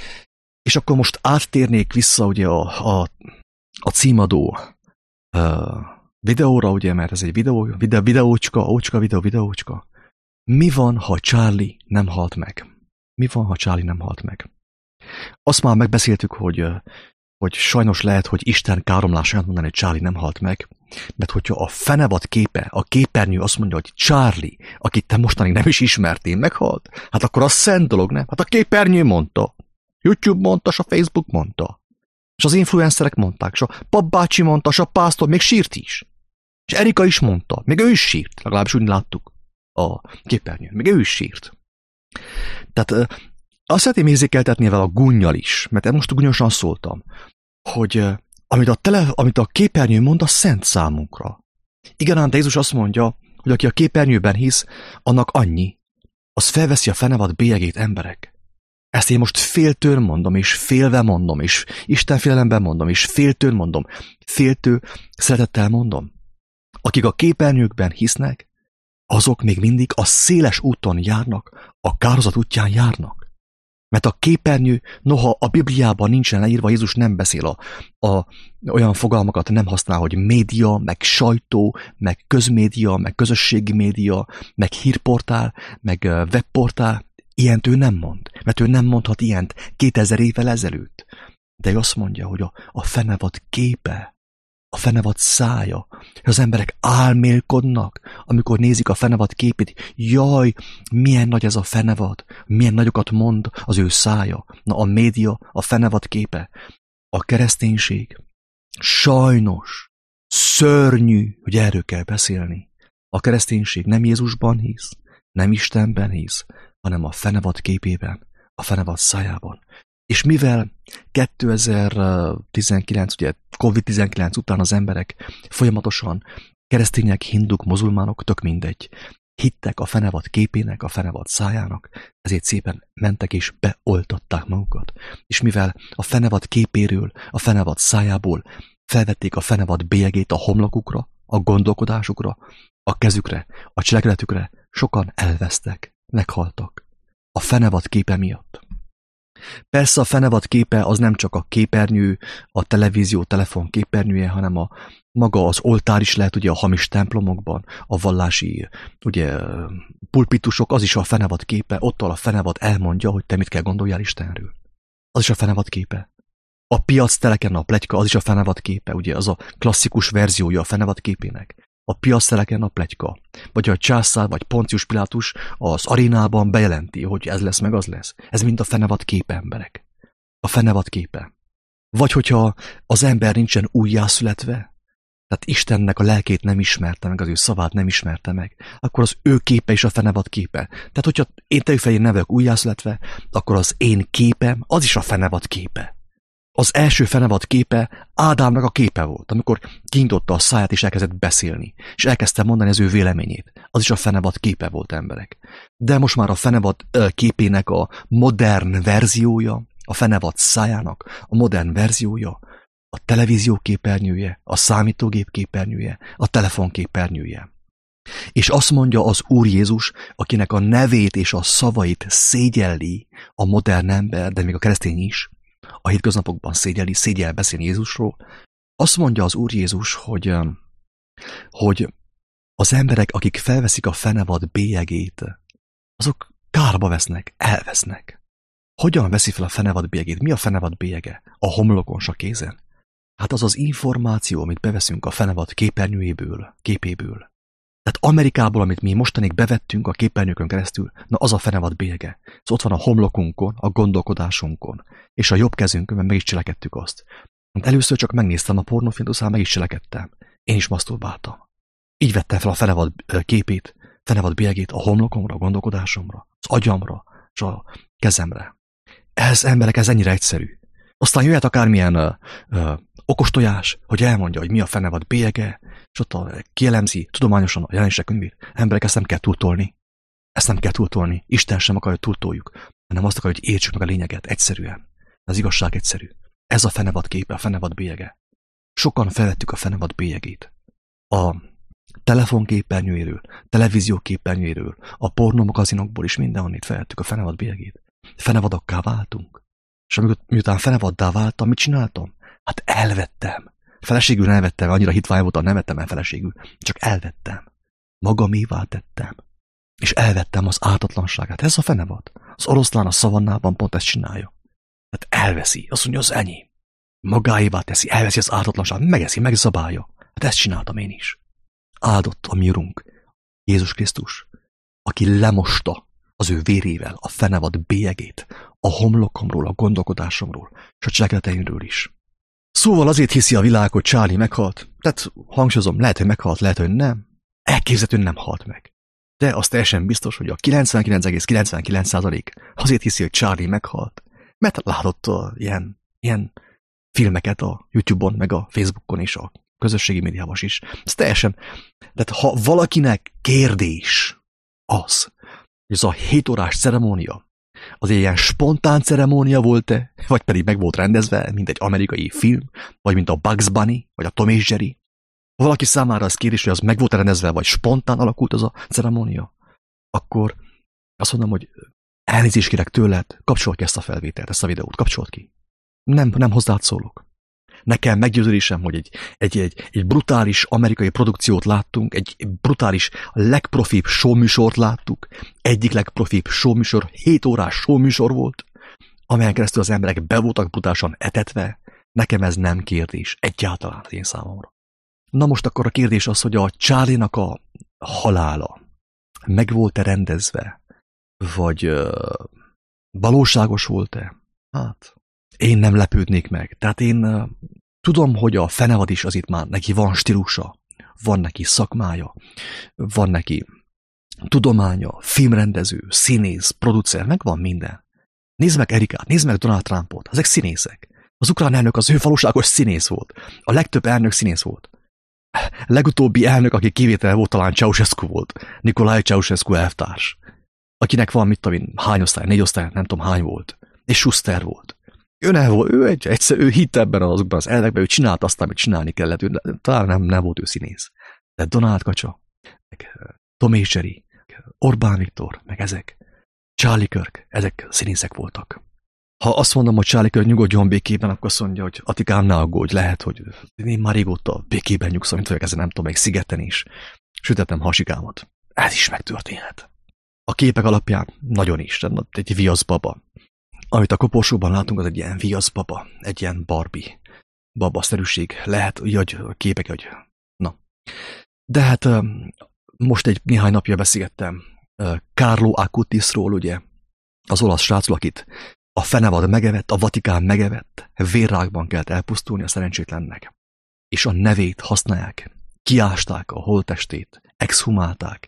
És akkor most áttérnék vissza ugye a, a, a címadó uh, videóra, ugye, mert ez egy videó, videó videócska, ócska, videó, videócska. Mi van, ha Charlie nem halt meg? Mi van, ha Charlie nem halt meg? Azt már megbeszéltük, hogy, hogy sajnos lehet, hogy Isten káromlás olyan mondani, hogy Charlie nem halt meg, mert hogyha a fenevad képe, a képernyő azt mondja, hogy Charlie, akit te mostanig nem is ismertél, meghalt, hát akkor az szent dolog, nem? Hát a képernyő mondta, YouTube mondta, és a Facebook mondta, és az influencerek mondták, és a papbácsi mondta, és a pásztor még sírt is. És Erika is mondta, még ő is sírt, legalábbis úgy láttuk a képernyőn, még ő is sírt. Tehát azt szeretném érzékeltetni vele a gunnyal is, mert most gunyosan szóltam, hogy amit a, tele, amit a képernyő mond, az szent számunkra. Igen, ám de Jézus azt mondja, hogy aki a képernyőben hisz, annak annyi, az felveszi a fenevad bélyegét, emberek. Ezt én most féltől mondom, és félve mondom, és Isten félelemben mondom, és féltől mondom, féltő szeretettel mondom. Akik a képernyőkben hisznek, azok még mindig a széles úton járnak, a kárhozat útján járnak. Mert a képernyő, noha a Bibliában nincsen leírva, Jézus nem beszél a, a olyan fogalmakat, nem használ, hogy média, meg sajtó, meg közmédia, meg közösségi média, meg hírportál, meg webportál. Ilyent ő nem mond, mert ő nem mondhat ilyent kétezer évvel ezelőtt. De ő azt mondja, hogy a, a fenevad képe, a fenevad szája, hogy az emberek álmélkodnak, amikor nézik a fenevad képét. Jaj, milyen nagy ez a fenevad, milyen nagyokat mond az ő szája. Na, a média, a fenevad képe, a kereszténység. Sajnos, szörnyű, hogy erről kell beszélni. A kereszténység nem Jézusban hisz, nem Istenben hisz, hanem a fenevad képében, a fenevad szájában. És mivel kétezer-tizenkilenc, ugye kovid tizenkilenc után az emberek folyamatosan keresztények, hinduk, muzulmánok, tök mindegy, hittek a fenevad képének, a fenevad szájának, ezért szépen mentek és beoltatták magukat. És mivel a fenevad képéről, a fenevad szájából felvették a fenevad bélyegét a homlokukra, a gondolkodásukra, a kezükre, a cselekedetükre, sokan elvesztek, meghaltak. A fenevad képe miatt. Persze a fenevad képe az nem csak a képernyő, a televízió, telefon képernyője, hanem a maga az oltár is lehet, ugye a hamis templomokban, a vallási ugye, pulpitusok, az is a fenevad képe, ott a fenevad elmondja, hogy te mit kell gondoljál Istenről. Az is a fenevad képe. A piac teleken a pletyka, az is a fenevad képe, ugye az a klasszikus verziója a fenevad képének. A piac teleken a pletyka. Vagy a császár, vagy Poncius Pilátus az arénában bejelenti, hogy ez lesz, meg az lesz. Ez mind a fenevad képe, emberek. A fenevad képe. Vagy hogyha az ember nincsen újjászületve, tehát Istennek a lelkét nem ismerte meg, az ő szavát nem ismerte meg, akkor az ő képe is a fenevad képe. Tehát, hogyha én tejfején nem vagyok újjászületve, akkor az én képem, az is a fenevad képe. Az első fenevad képe Ádámnak a képe volt, amikor kinyitotta a száját és elkezdett beszélni, és elkezdte mondani az ő véleményét. Az is a fenevad képe volt, emberek. De most már a fenevad képének a modern verziója, a fenevad szájának a modern verziója, a televízió képernyője, a számítógép képernyője, a telefon képernyője. És azt mondja az Úr Jézus, akinek a nevét és a szavait szégyelli a modern ember, de még a keresztény is, a hétköznapokban szégyelli, szégyel beszélni Jézusról, azt mondja az Úr Jézus, hogy, hogy az emberek, akik felveszik a fenevad bélyegét, azok kárba vesznek, elvesznek. Hogyan veszi fel a fenevad bélyegét? Mi a fenevad bélyege? A homlokon, s a kézen? Hát az az információ, amit beveszünk a fenevad képernyőjéből, képéből. Tehát Amerikából, amit mi mostanig bevettünk a képernyőkön keresztül, na az a fenevad bélyege. Ez ott van a homlokunkon, a gondolkodásunkon, és a jobb kezünkön, mert meg is cselekedtük azt. Hát először csak megnéztem a pornófilmet, aztán meg is cselekedtem. Én is maszturbáltam. Így vettem fel a fenevad képét, fenevad bélyegét a homlokomra, a gondolkodásomra, az agyamra, és a kezemre. Ez, emberek, ez ennyire egyszerű. Aztán jöhet akármilyen uh, uh, okostojás, hogy elmondja, hogy mi a fenevad bélyege, és ott a, kielemzi tudományosan a jelenések könyvét. Emberek, ezt nem kell túltolni. Ezt nem kell túltolni. Isten sem akarja, hogy túltoljuk, hanem azt akarja, hogy értsük meg a lényeget. Egyszerűen. Az igazság egyszerű. Ez a fenevad képe, a fenevad bélyege. Sokan felvettük a fenevad bélyegét. A telefonképernyőjéről, televízió képernyőjéről, a pornomagazinokból is mindenhonnét felvettük a fenevad bélyegét. Fenevadakká váltunk. És miután fenevaddá váltam, mit csináltam? Hát elvettem. Feleségül elvettem, annyira hitvány voltam, nem vettem el feleségül. Csak elvettem. Magamévá tettem. És elvettem az ártatlanságát. Ez a fenevad. Az oroszlán a szavannában pont ezt csinálja. Hát elveszi. Azt mondja, az enyém. Magáévá teszi, elveszi az ártatlanságot, megeszi, megzabálja. Hát ezt csináltam én is. Áldott a mi Urunk, Jézus Krisztus, aki lemosta az ő vérével a fenevad bélyegét a homlokomról, a gondolkodásomról, és a cselekedeteimről is. Szóval azért hiszi a világ, hogy Charlie meghalt. Tehát hangsúlyozom, lehet, hogy meghalt, lehet, hogy nem. Elképzelhetően nem halt meg. De az teljesen biztos, hogy a kilencvenkilenc egész kilencvenkilenc százalék azért hiszi, hogy Charlie meghalt, mert látott a ilyen, ilyen filmeket a YouTube-on, meg a Facebookon és a közösségi médiában is. Ez teljesen, tehát ha valakinek kérdés az, hogy ez a hét órás ceremónia, az egy ilyen spontán ceremónia volt-e, vagy pedig meg volt rendezve, mint egy amerikai film, vagy mint a Bugs Bunny, vagy a Tom és Jerry. Ha valaki számára az kérdés, hogy az meg volt rendezve, vagy spontán alakult az a ceremónia, akkor azt mondom, hogy elnézést kérek tőled, kapcsold ki ezt a felvételt, ezt a videót, kapcsold ki. Nem, nem hozzád szólok. Nekem meggyőződésem, hogy egy, egy, egy, egy brutális amerikai produkciót láttunk, egy brutális, legprofibb showműsort láttuk, egyik legprofibb showműsor, hét órás showműsor volt, amelyen keresztül az emberek be voltak brutálisan etetve. Nekem ez nem kérdés, egyáltalán az én számomra. Na most akkor a kérdés az, hogy a Charlie-nak a halála meg volt-e rendezve, vagy uh, valóságos volt-e? Hát... Én nem lepődnék meg. Tehát én uh, tudom, hogy a fenevad is az itt már neki van stílusa, van neki szakmája, van neki tudománya, filmrendező, színész, producer, meg van minden. Nézd meg Erikát, nézd meg Donald Trumpot, ezek színészek. Az ukrán elnök az ő valóságos színész volt. A legtöbb elnök színész volt. legutóbbi elnök, aki kivétel volt, talán Ceausescu volt. Nicolae Ceausescu elvtárs. Akinek van, mit tudom én, hány osztály, négy osztály, nem tudom hány volt. És Schuster volt. Ő ne volt, ő egy, egyszer, ő hitt ebben azokban az elvekben, ő csinált azt, amit csinálni kellett. Ő, talán nem, nem volt ő színész. De Donald Kacsa, meg Tom és Jerry, Orbán Viktor, meg ezek, Charlie Kirk, ezek színészek voltak. Ha azt mondom, hogy Charlie Kirk nyugodjon békében, akkor azt mondja, hogy Atikám, ne aggódj, lehet, hogy én már régóta békében nyugszom, mint vagyok ezen, nem tudom, egy szigeten is. Sütettem hasikámat. Ez is megtörténhet. A képek alapján nagyon is, egy viaszbaba. Amit a koporsóban látunk, az egy ilyen viaszbaba, egy ilyen Barbie babaszerűség. Lehet, hogy a képek, hogy na. De hát most egy néhány napja beszélgettem Carlo Acutisról, ugye, az olasz srácról, akit a fenevad megevett, a Vatikán megevett, vérrákban kellett elpusztulni a szerencsétlennek. És a nevét használják, kiásták a holttestét, exhumálták,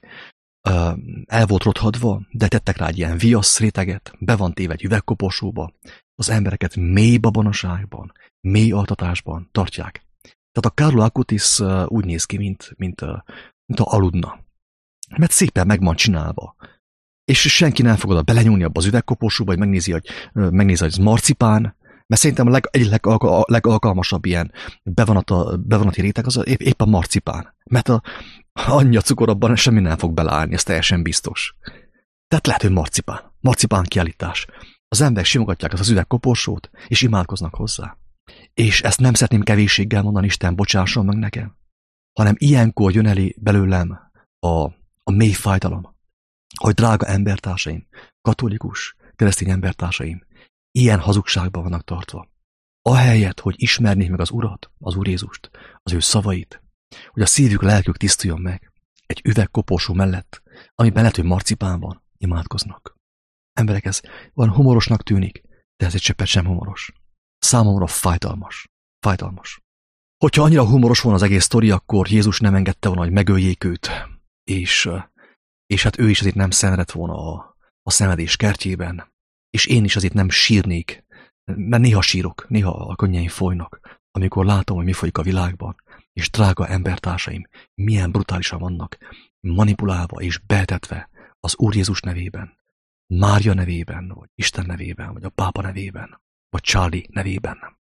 el volt rothadva, de tettek rá egy ilyen viasz réteget, be van téve egy üvegkoporsóba, az embereket mély babonaságban, mély altatásban tartják. Tehát a Carlo Acutis úgy néz ki, mint, mint, mint a aludna. Mert szépen meg van csinálva. És senki nem fog oda belenyúlni abba az üvegkoporsóba, hogy megnézi, hogy, megnézi, hogy ez marcipán, mert szerintem a leg, egy legalka, legalkalmasabb ilyen bevonata, bevonati réteg az épp, épp a marcipán. Mert a, annyi a cukor abban semmi nem fog beleállni, ez teljesen biztos. Tehát lehet, hogy marcipán. Marcipán kiállítás. Az emberek simogatják azt az üvegkoporsót, és imádkoznak hozzá. És ezt nem szeretném kevésséggel mondani, Isten bocsásson meg nekem, hanem ilyenkor jön elé belőlem a, a mély fájdalom, hogy drága embertársaim, katolikus, keresztény embertársaim, ilyen hazugságban vannak tartva. Ahelyett, hogy ismernék meg az Urat, az Úr Jézust, az ő szavait, hogy a szívük, lelkük tisztuljon meg, egy üvegkoporsó mellett, amiben lehet, hogy marcipán van, imádkoznak. Emberek, ez van humorosnak tűnik, de ez egy cseppet sem humoros. Számomra fájdalmas. Fájdalmas. Hogyha annyira humoros volna az egész sztori, akkor Jézus nem engedte volna, hogy megöljék őt, és, és hát ő is azért nem szenvedett volna a, a szenvedés kertjében, és én is azért nem sírnék, mert néha sírok, néha a könnyeim folynak, amikor látom, hogy mi folyik a világban, és drága embertársaim, milyen brutálisan vannak manipulálva és betetve az Úr Jézus nevében, Mária nevében, vagy Isten nevében, vagy a pápa nevében, vagy Charlie nevében.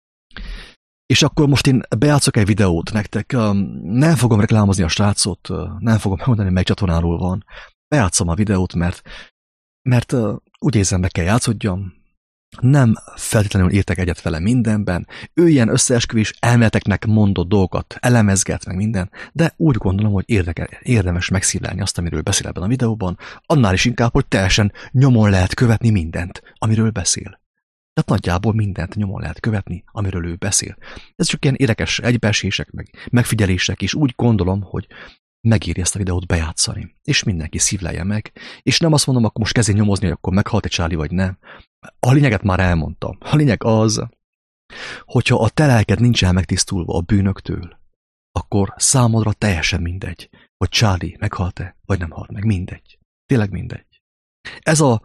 És akkor most én bejátszok egy videót nektek, nem fogom reklámozni a srácot, nem fogom megmondani, mely csatornáról van, bejátszom a videót, mert, mert úgy érzem, meg kell játszódjam, nem feltétlenül értek egyet vele mindenben, ő ilyen összeesküvés elméleteknek mondott dolgokat elemezget meg minden, de úgy gondolom, hogy érdeke, érdemes megszívlelni azt, amiről beszél ebben a videóban, annál is inkább, hogy teljesen nyomon lehet követni mindent, amiről beszél. Tehát nagyjából mindent nyomon lehet követni, amiről ő beszél. Ez csak ilyen érdekes egybeesések, meg megfigyelések, és úgy gondolom, hogy megéri ezt a videót bejátszani. És mindenki szívlelje meg. És nem azt mondom, akkor most kezdjen nyomozni, hogy akkor meghalt-e Charlie, vagy nem. A lényeget már elmondtam. A lényeg az, hogyha a te lelked nincsen megtisztulva a bűnöktől, akkor számodra teljesen mindegy, hogy Charlie meghalt-e, vagy nem halt meg. Mindegy. Tényleg mindegy. Ez a,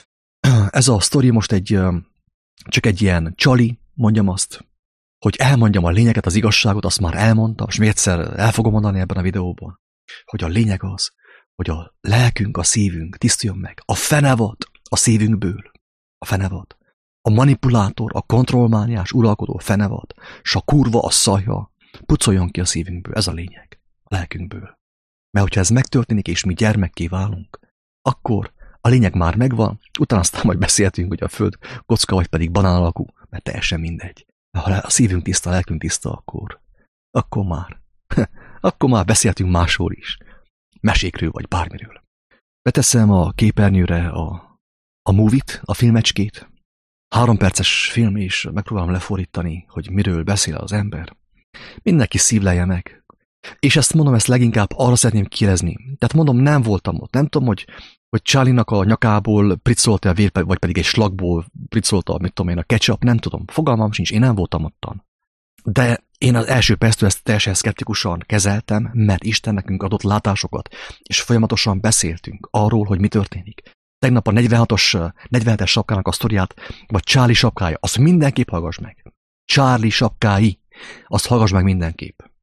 ez a sztori most egy... Csak egy ilyen csali, mondjam azt, hogy elmondjam a lényeget, az igazságot, azt már elmondtam, és még egyszer el fogom mondani ebben a videóban, hogy a lényeg az, hogy a lelkünk, a szívünk tisztuljon meg. A fenevad a szívünkből, a fenevad. A manipulátor, a kontrollmániás, uralkodó fenevad, s a kurva, a szajha, pucoljon ki a szívünkből. Ez a lényeg, a lelkünkből. Mert hogyha ez megtörténik, és mi gyermekké válunk, akkor a lényeg már megvan, utána aztán majd beszéltünk, hogy a föld kocka vagy pedig banán alakú, mert teljesen mindegy. Ha a szívünk tiszta, a lelkünk tiszta, akkor, akkor már, akkor már beszéltünk másról is. Mesékről vagy bármiről. Beteszem a képernyőre a, a movie-t, a filmecskét. Három perces film, és megpróbálom lefordítani, hogy miről beszél az ember. Mindenki szívlelje meg. És ezt mondom, ezt leginkább arra szeretném kérdezni. Tehát mondom, nem voltam ott. Nem tudom, hogy, hogy Charlie-nak a nyakából pricolta a vér, vagy pedig egy slagból pricolta, mit tudom én, a ketchup, nem tudom. Fogalmam sincs, én nem voltam ottan. De én az első perctől ezt teljesen szkeptikusan kezeltem, mert Isten nekünk adott látásokat, és folyamatosan beszéltünk arról, hogy mi történik. Tegnap a negyvenhatos, negyvenhetes sapkának a sztoriát, vagy Charlie sapkája, azt mindenképp hallgass meg. Charlie sapkái, azt hallgass meg mindenképp.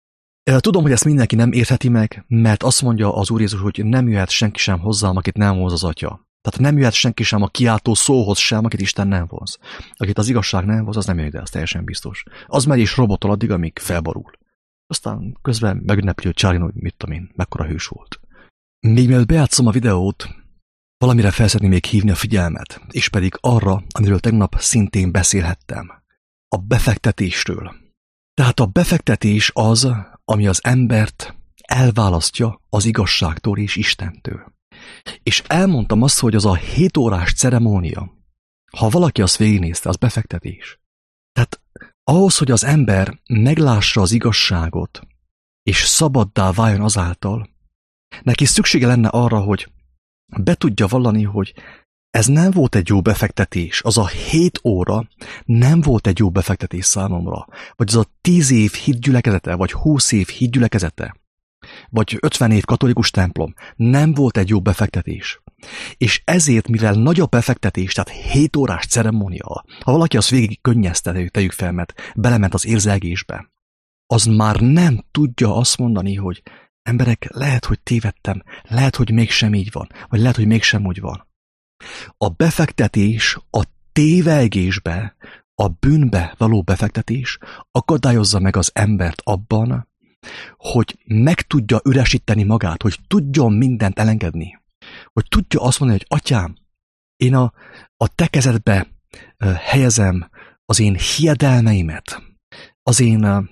Tudom, hogy ezt mindenki nem értheti meg, mert azt mondja az Úr Jézus, hogy nem jöhet senki sem hozzám, akit nem vonz az Atya. Tehát nem jöhet senki sem a kiáltó szóhoz sem, akit Isten nem vonz. Akit az igazság nem vonz, az nem jön ide, az teljesen biztos. Az megy és robotol addig, amíg felborul. Aztán közben megünnepli, hogy Charlie, hogy mit tudom én, mekkora hős volt. Még mielőtt bejátszom a videót, valamire fel szeretném még hívni a figyelmet, és pedig arra, amiről tegnap szintén beszélhettem. A befektetésről. Tehát a befektetés az, ami az embert elválasztja az igazságtól és Istentől. És elmondtam azt, hogy az a hét órás ceremónia, ha valaki azt végignézte, az befektetés. Tehát ahhoz, hogy az ember meglássa az igazságot, és szabaddá váljon azáltal, neki szüksége lenne arra, hogy be tudja vallani, hogy ez nem volt egy jó befektetés, az a hét óra nem volt egy jó befektetés számomra, vagy az a tíz év hitgyülekezete, vagy húsz év hitgyülekezete, vagy ötven év katolikus templom nem volt egy jó befektetés. És ezért, mivel nagy a befektetés, tehát hét órás ceremónia, ha valaki azt végig könnyezte, tegyük fel, mert belement az érzelgésbe, az már nem tudja azt mondani, hogy emberek, lehet, hogy tévedtem, lehet, hogy mégsem így van, vagy lehet, hogy mégsem úgy van. A befektetés, a tévelgésbe, a bűnbe való befektetés akadályozza meg az embert abban, hogy meg tudja üresíteni magát, hogy tudjon mindent elengedni, hogy tudja azt mondani, hogy atyám, én a, a te kezedbe helyezem az én hiedelmeimet, az én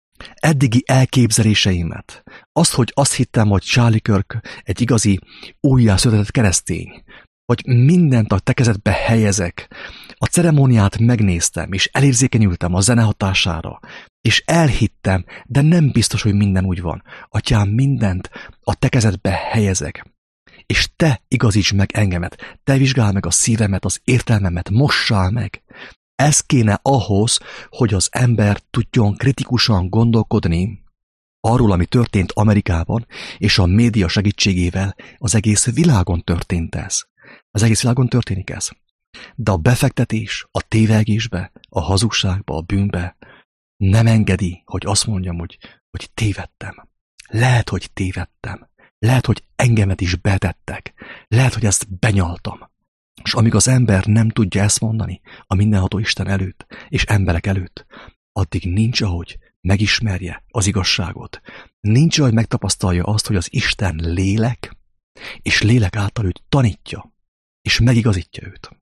eddigi elképzeléseimet, azt, hogy azt hittem, hogy Charlie Kirk egy igazi újjászületett keresztény, hogy mindent a te kezedbe helyezek. A ceremóniát megnéztem, és elérzékenyültem a zene hatására, és elhittem, de nem biztos, hogy minden úgy van. Atyám, mindent a te kezedbe helyezek. És te igazíts meg engemet, te vizsgálj meg a szívemet, az értelmemet, mossál meg. Ez kéne ahhoz, hogy az ember tudjon kritikusan gondolkodni arról, ami történt Amerikában, és a média segítségével az egész világon történt ez. Az egész világon történik ez. De a befektetés, a tévelgésbe, a hazugságba, a bűnbe nem engedi, hogy azt mondjam, hogy, hogy tévedtem. Lehet, hogy tévedtem. Lehet, hogy engemet is betettek. Lehet, hogy ezt benyaltam. És amíg az ember nem tudja ezt mondani a mindenható Isten előtt és emberek előtt, addig nincs, ahogy megismerje az igazságot. Nincs, ahogy megtapasztalja azt, hogy az Isten lélek, és lélek által őt tanítja, és megigazítja őt.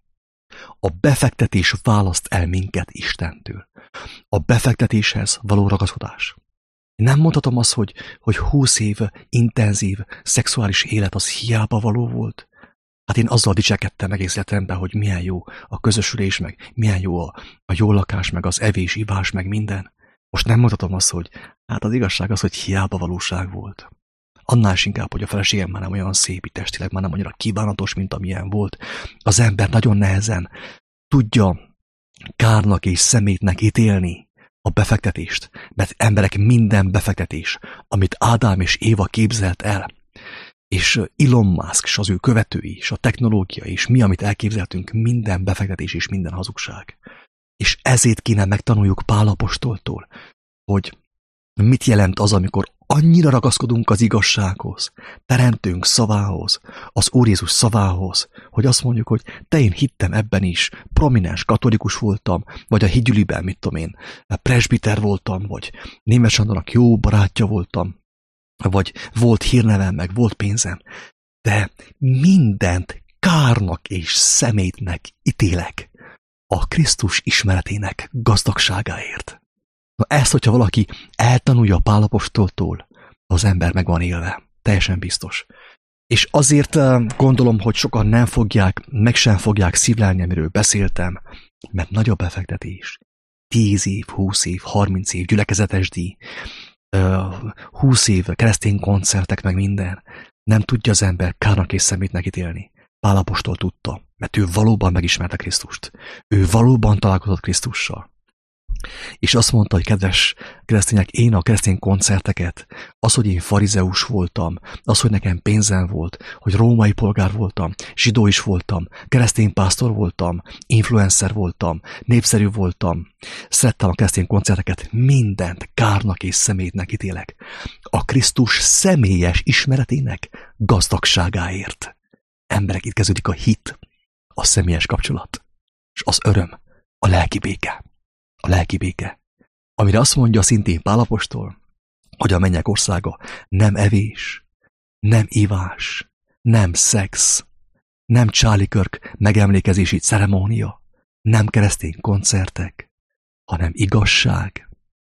A befektetés választ el minket Istentől. A befektetéshez való ragaszkodás. Nem mondhatom azt, hogy, hogy húsz év intenzív szexuális élet az hiába való volt. Hát én azzal dicsekedtem egész életemben, hogy milyen jó a közösülés, meg milyen jó a, a jó lakás, meg az evés, ivás, meg minden. Most nem mondhatom azt, hogy hát az igazság az, hogy hiába valóság volt. Annál is inkább, hogy a feleségem már nem olyan szép, testileg már nem annyira kívánatos, mint amilyen volt. Az ember nagyon nehezen tudja kárnak és szemétnek ítélni a befektetést, mert emberek minden befektetés, amit Ádám és Éva képzelt el, és Elon Musk, és az ő követői, és a technológia, és mi, amit elképzeltünk, minden befektetés és minden hazugság. És ezért kéne megtanuljuk Pál apostoltól, hogy mit jelent az, amikor annyira ragaszkodunk az igazsághoz, teremtőnk szavához, az Úr Jézus szavához, hogy azt mondjuk, hogy te, én hittem ebben is, prominens katolikus voltam, vagy a hídgyüliben, mit tudom én, presbiter voltam, vagy Németh Sándornak jó barátja voltam, vagy volt hírnevem, meg volt pénzem, de mindent kárnak és szemétnek ítélek a Krisztus ismeretének gazdagságáért. Na ezt, hogyha valaki eltanulja a Pál apostoltól, az ember meg van élve. Teljesen biztos. És azért gondolom, hogy sokan nem fogják, meg sem fogják szívlelni, amiről beszéltem, mert nagy a befektetés. Tíz év, húsz év, harminc év, gyülekezetes díj, húsz év, keresztény koncertek, meg minden. Nem tudja az ember kárnak és szemétnek ítélni. Pál apostol tudta, mert ő valóban megismerte Krisztust. Ő valóban találkozott Krisztussal. És azt mondta, hogy kedves keresztények, én a keresztény koncerteket, az, hogy én farizeus voltam, az, hogy nekem pénzem volt, hogy római polgár voltam, zsidó is voltam, keresztény pásztor voltam, influencer voltam, népszerű voltam, szerettem a keresztény koncerteket, mindent kárnak és szemétnek ítélek. A Krisztus személyes ismeretének gazdagságáért. Emberek, itt kezdődik a hit, a személyes kapcsolat, és az öröm, a lelki béke. A lelki béke, amire azt mondja szintén Pál apostol, hogy a mennyek országa nem evés, nem ivás, nem szex, nem Charlie Kirk megemlékezési ceremónia, nem keresztény koncertek, hanem igazság,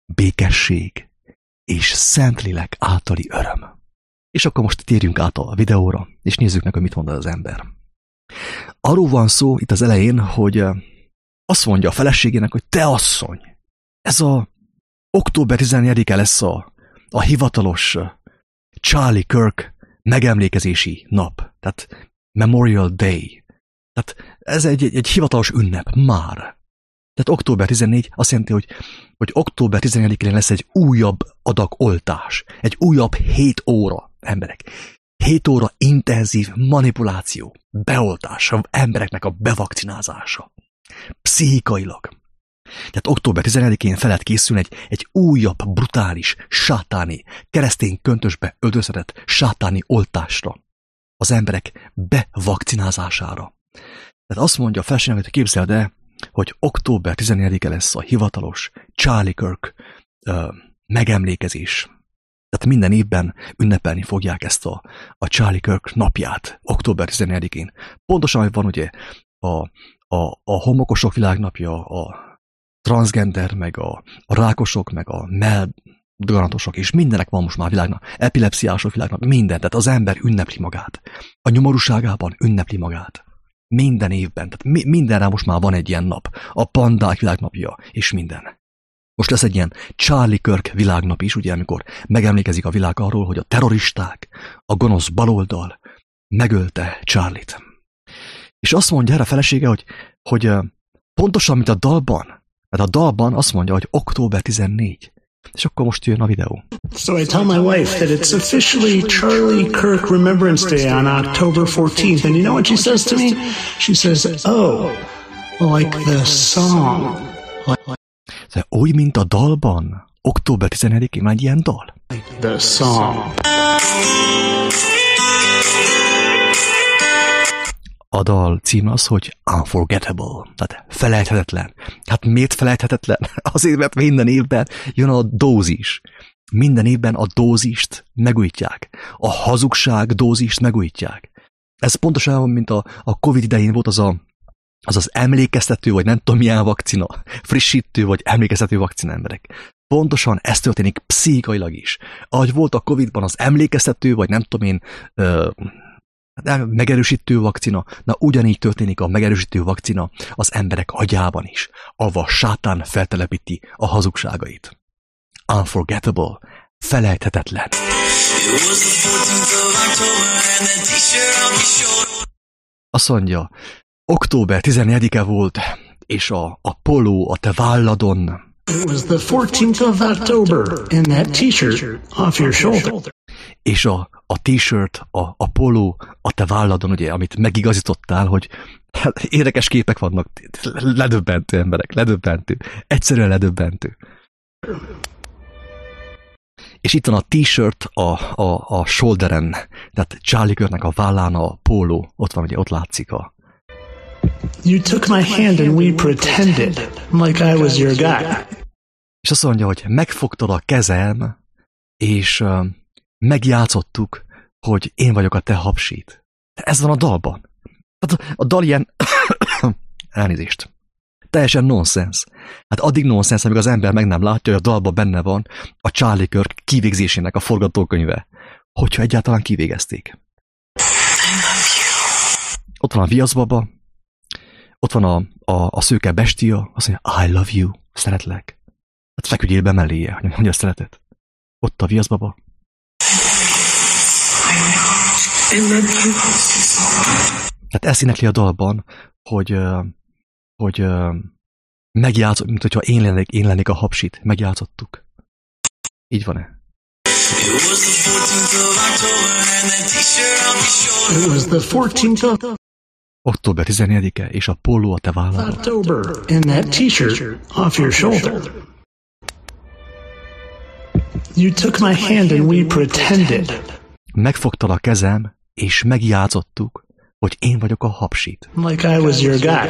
békesség és Szentlélek általi öröm. És akkor most térjünk át a videóra, és nézzük meg, hogy mit mond az ember. Arról van szó itt az elején, hogy azt mondja a feleségének, hogy te asszony, ez a október tizenegyedike lesz a, a hivatalos Charlie Kirk megemlékezési nap, tehát Memorial Day. Tehát ez egy, egy, egy hivatalos ünnep már. Tehát október tizennégy azt jelenti, hogy, hogy október tizenegyedikén lesz egy újabb adag oltás, egy újabb hét óra, emberek. hét óra intenzív manipuláció, beoltása, embereknek a bevakcinázása. Pszichikailag. Tehát október tizenegyedikén fel lehet készülni egy, egy újabb, brutális, sátáni, keresztény köntösbe öldöztetett sátáni oltásra. Az emberek bevakcinázására. Tehát azt mondja a feleségnek, hogy képzeld el, hogy október tizenegyedike lesz a hivatalos Charlie Kirk uh, megemlékezés. Tehát minden évben ünnepelni fogják ezt a, a Charlie Kirk napját, október tizenegyedikén. Pontosan, hogy van ugye a A, a homokosok világnapja, a transgender, meg a, a rákosok, meg a melldaganatosok, és mindenek van most már világnap, epilepsziások világnap, minden, tehát az ember ünnepli magát. A nyomorúságában ünnepli magát. Minden évben, tehát mi, mindenre most már van egy ilyen nap. A pandák világnapja, és minden. Most lesz egy ilyen Charlie Kirk világnap is, ugye, amikor megemlékezik a világ arról, hogy a terroristák, a gonosz baloldal megölte Charlie-t. És azt mondja erre a felesége, hogy, hogy pontosan, mint a dalban, mert a dalban azt mondja, hogy október tizennégy. És akkor most jön a videó. So I tell my wife that it's officially Charlie Kirk Remembrance Day on October fourteenth. And you know what she says to me? She says, oh, like the song. Like... Úgy, mint a dalban. október tizenegyedikén már egy ilyen dal. Like the song. A dal címe az, hogy Unforgettable, tehát felejthetetlen. Hát miért felejthetetlen? Azért, mert minden évben jön a dózis. Minden évben a dózist megújítják. A hazugság dózist megújítják. Ez pontosan olyan, mint a, a Covid idején volt az, a, az az emlékeztető, vagy nem tudom milyen vakcina, frissítő, vagy emlékeztető vakcina, emberek. Pontosan ez történik pszichikailag is. Ahogy volt a Covidban az emlékeztető, vagy nem tudom én, ö, megerősítő vakcina, na ugyanígy történik a megerősítő vakcina az emberek agyában is, ahol sátán feltelepíti a hazugságait. Unforgettable, felejthetetlen. Azt mondja, október tizenegyedike volt, és a, a póló a te válladon. It was the fourteenth of October, and that t-shirt off your shoulder. És a, a t-shirt, a, a póló a te válladon, ugye, amit megigazítottál, hogy hát, érdekes képek vannak, ledöbbentő emberek, ledöbbentő, egyszerűen ledöbbentő. És itt van a t-shirt a, a, a shoulderen, tehát Charlie Kirknek a vállán a póló, ott van, ugye, ott látszik a... You took my hand and we pretended like I was your guy. És azt mondja, hogy megfogtad a kezem, és uh, megjátszottuk, hogy én vagyok a te hapsit. Ez van a dalban. A, a dal ilyen... Elnézést. Teljesen nonsens. Hát addig nonsens, amíg az ember meg nem látja, hogy a dalban benne van a Charlie Kirk kivégzésének a forgatókönyve. Hogyha egyáltalán kivégezték. Ott van a viaszbaba, ott van a, a, a szőke bestia, azt mondja, I love you, szeretlek. Hát feküdjél be melléje, hogy mondja a szeretet. Ott a viaszbaba. Tehát ezt énekli a dalban, hogy, hogy Megjátszott, mint hogyha én lennék, én lennék a hapsit. Megjátszottuk. Így van-e? It was the fourteenth of október tizennegyedike, és a póló a te válladon. October, and that t-shirt off your shoulder. You took my hand and we pretended. Megfogtad a kezem, és megjátszottuk, hogy én vagyok a hapsit. Like I was your guy.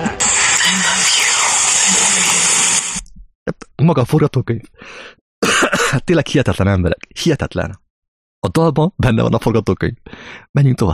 Maga a forgatókönyv. Hát tényleg hihetetlen emberek. Hihetetlen. A dalban benne van a forgatókönyv. Menjünk tovább.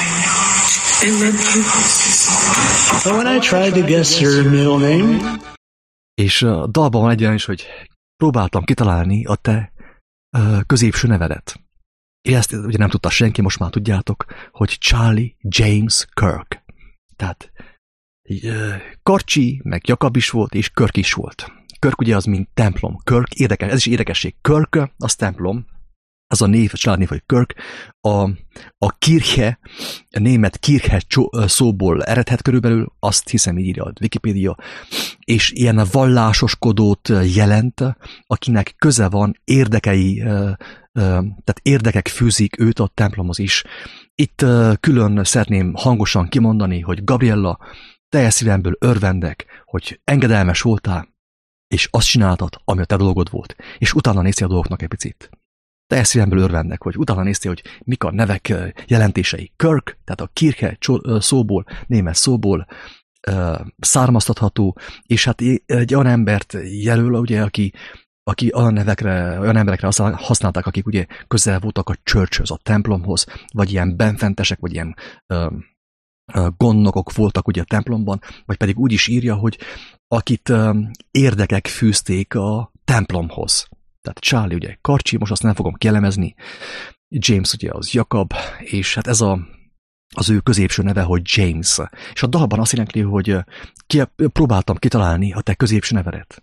So when I tried to guess your middle name, És a dalban van egy olyan is, hogy próbáltam kitalálni a te uh, középső nevedet. És ezt ugye nem tudta senki, most már tudjátok, hogy Charlie James Kirk. Tehát uh, Karcsi, meg Jakab is volt, és Kirk is volt. Kirk ugye az, mint templom. Kirk, érdekes, ez is érdekesség. Kirk, az templom, az a név, a családnév, hogy Kirk. A, a Kirche, a német Kirche szóból eredhet körülbelül, azt hiszem, így írja a Wikipédia, és ilyen vallásoskodót jelent, akinek köze van érdekei, tehát érdekek fűzik őt a templomhoz is. Itt külön szeretném hangosan kimondani, hogy Gabriella, teljes szívemből örvendek, hogy engedelmes voltál, és azt csináltad, ami a te dolgod volt, és utána néztél a dolgoknak egy picit. Teljes szívemből örvendek, hogy utána néztél, hogy mik a nevek jelentései. Kirk, tehát a Kirche szóból, német szóból származtatható, és hát egy olyan embert jelöl, ugye, aki, aki olyan nevekre, olyan emberekre használták, akik ugye közel voltak a churchhöz, a templomhoz, vagy ilyen benfentesek, vagy ilyen ö, ö, gondnokok voltak ugye a templomban, vagy pedig úgy is írja, hogy akit ö, érdekek fűzték a templomhoz. Tehát Charlie ugye Karcsi, most azt nem fogom kielemezni, James ugye az Jakab, és hát ez a, az ő középső neve, hogy James. És a dalban azt jelenti, hogy ki, próbáltam kitalálni a te középső nevedet.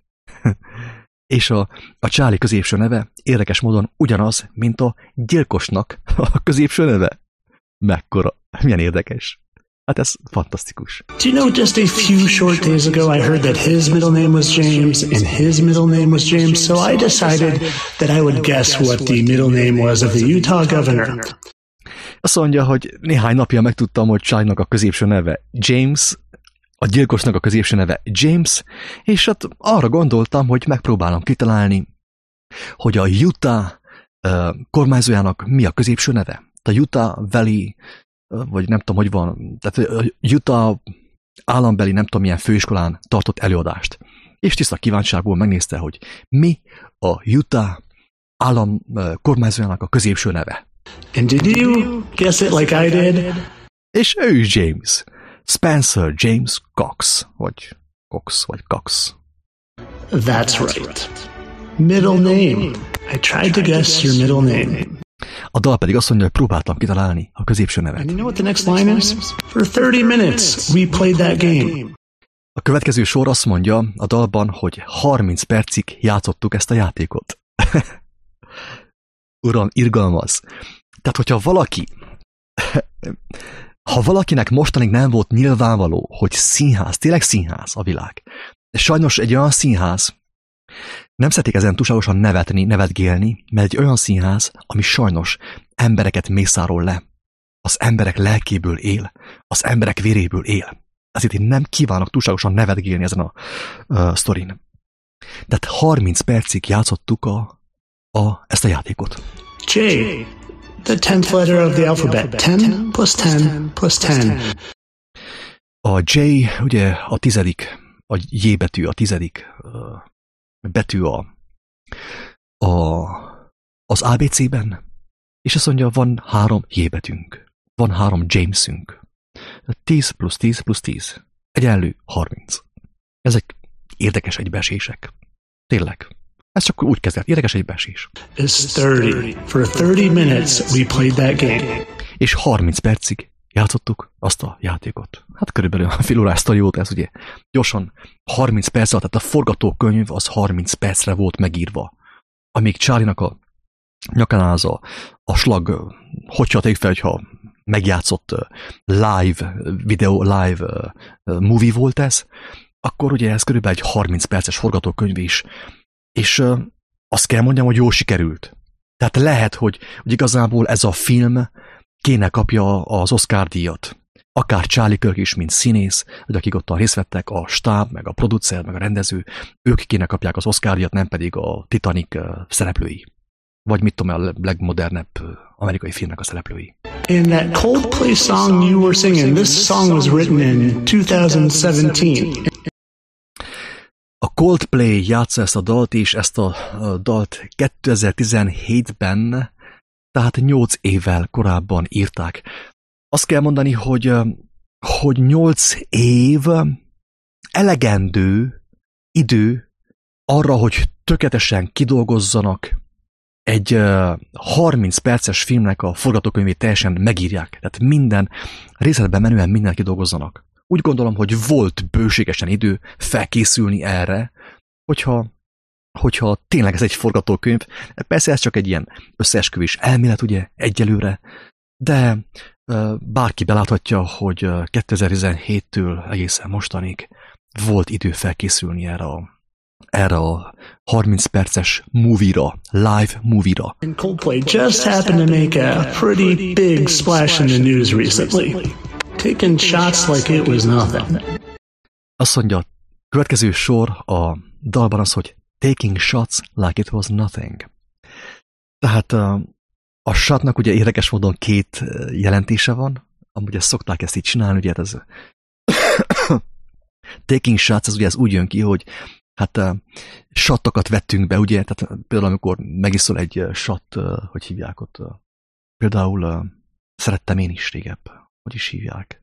És a, a Charlie középső neve érdekes módon ugyanaz, mint a gyilkosnak a középső neve. Mekkora, milyen érdekes. Hát ez fantasztikus. do you know just a few short days ago I heard that his middle name was James and his middle name was James, so I decided that I would guess what the middle name was of the Utah governor. Azt mondja, hogy néhány napja megtudtam, hogy Charlie-nak a középső neve James, a gyilkosnak a középső neve James, és hát arra gondoltam, hogy megpróbálom kitalálni, hogy a Utah uh, kormányzójának mi a középső neve. A Utah Valley, uh, vagy nem tudom, hogy van, tehát a Utah állambeli, nem tudom, milyen főiskolán tartott előadást. És tiszta kívánságból megnézte, hogy mi a Utah állam uh, kormányzójának a középső neve. And did you guess it like I did? És ő is James. Spencer James Cox, vagy Cox, vagy Cox. That's right. Middle name. I tried to guess your middle name. A dal pedig azt mondja, hogy próbáltam kitalálni a középső nevet. And you know what the next line is? For thirty minutes we played that game. A következő sor azt mondja a dalban, hogy harminc percig játszottuk ezt a játékot. Uram, irgalmaz. Tehát, hogyha valaki, ha valakinek mostanig nem volt nyilvánvaló, hogy színház, tényleg színház a világ, de sajnos egy olyan színház, nem szeretik ezen túlságosan nevetni, nevetgélni, mert egy olyan színház, ami sajnos embereket mészárol le. Az emberek lelkéből él, az emberek véréből él. Ezért én nem kívánok túlságosan nevetgélni ezen a uh, sztorin. Tehát harminc percig játszottuk a, a, ezt a játékot. J, the tenth letter of the alphabet. ten plus ten plus ten. A J, ugye a tizedik, a J betű, a tizedik uh, betű a, a, az á bé cében, és azt mondja, van három J betűnk, van három Jamesünk. tíz plusz tíz plusz tíz. Egyenlő harminc. Ezek érdekes egybeesések. Tényleg. Ez csak úgy kezdett. Érdekes egybeesés. Is thirty. For thirty minutes we played that game. És harminc percig játszottuk azt a játékot. Hát körülbelül a fél órás sztori volt ez, ugye. Gyorsan harminc perc alatt, tehát a forgatókönyv az harminc percre volt megírva. Amíg Charlie-nak a nyakán az a, a slag, hogyha tegyük fel, hogyha megjátszott live, videó, live movie volt ez, akkor ugye ez körülbelül egy harminc perces forgatókönyv is, és uh, azt kell mondjam, hogy jól sikerült. Tehát lehet, hogy, hogy igazából ez a film kéne kapja az Oscar-díjat. Akár Charlie Kirk is, mint színész, vagy akik ott részt vettek, a stáb, meg a producer, meg a rendező, ők kéne kapják az Oscar-díjat, nem pedig a Titanic szereplői. Vagy mit tudom, a legmodernebb amerikai filmnek a szereplői. In that Coldplay song you were singing, this song was written in two thousand seventeen. A Coldplay játsza ezt a dalt, és ezt a dalt kétezer-tizenhétben, tehát nyolc évvel korábban írták. Azt kell mondani, hogy, hogy nyolc év elegendő idő arra, hogy tökéletesen kidolgozzanak egy harminc perces filmnek a forgatókönyvét, teljesen megírják. Tehát minden részletben menően mindent kidolgozzanak. Úgy gondolom, hogy volt bőségesen idő felkészülni erre, hogyha, hogyha tényleg ez egy forgatókönyv. Persze ez csak egy ilyen összeesküvés elmélet, ugye, egyelőre, de bárki beláthatja, hogy kétezer-tizenhéttől egészen mostanig volt idő felkészülni erre a, erre a harminc perces movie-ra, live movie-ra. And Coldplay just happened to make a pretty big splash in the news recently. Taking shots like it was nothing. Azt mondja, a következő sor a dalban az, hogy taking shots like it was nothing. Tehát a shotnak ugye érdekes módon két jelentése van, amúgy ezt szokták ezt így csinálni, ugye ez taking shots, az ugye ez úgy jön ki, hogy hát shotokat vettünk be, ugye, tehát például amikor megiszol egy shot, hogy hívják ott, például szerettem én is régebb, hogy is hívják.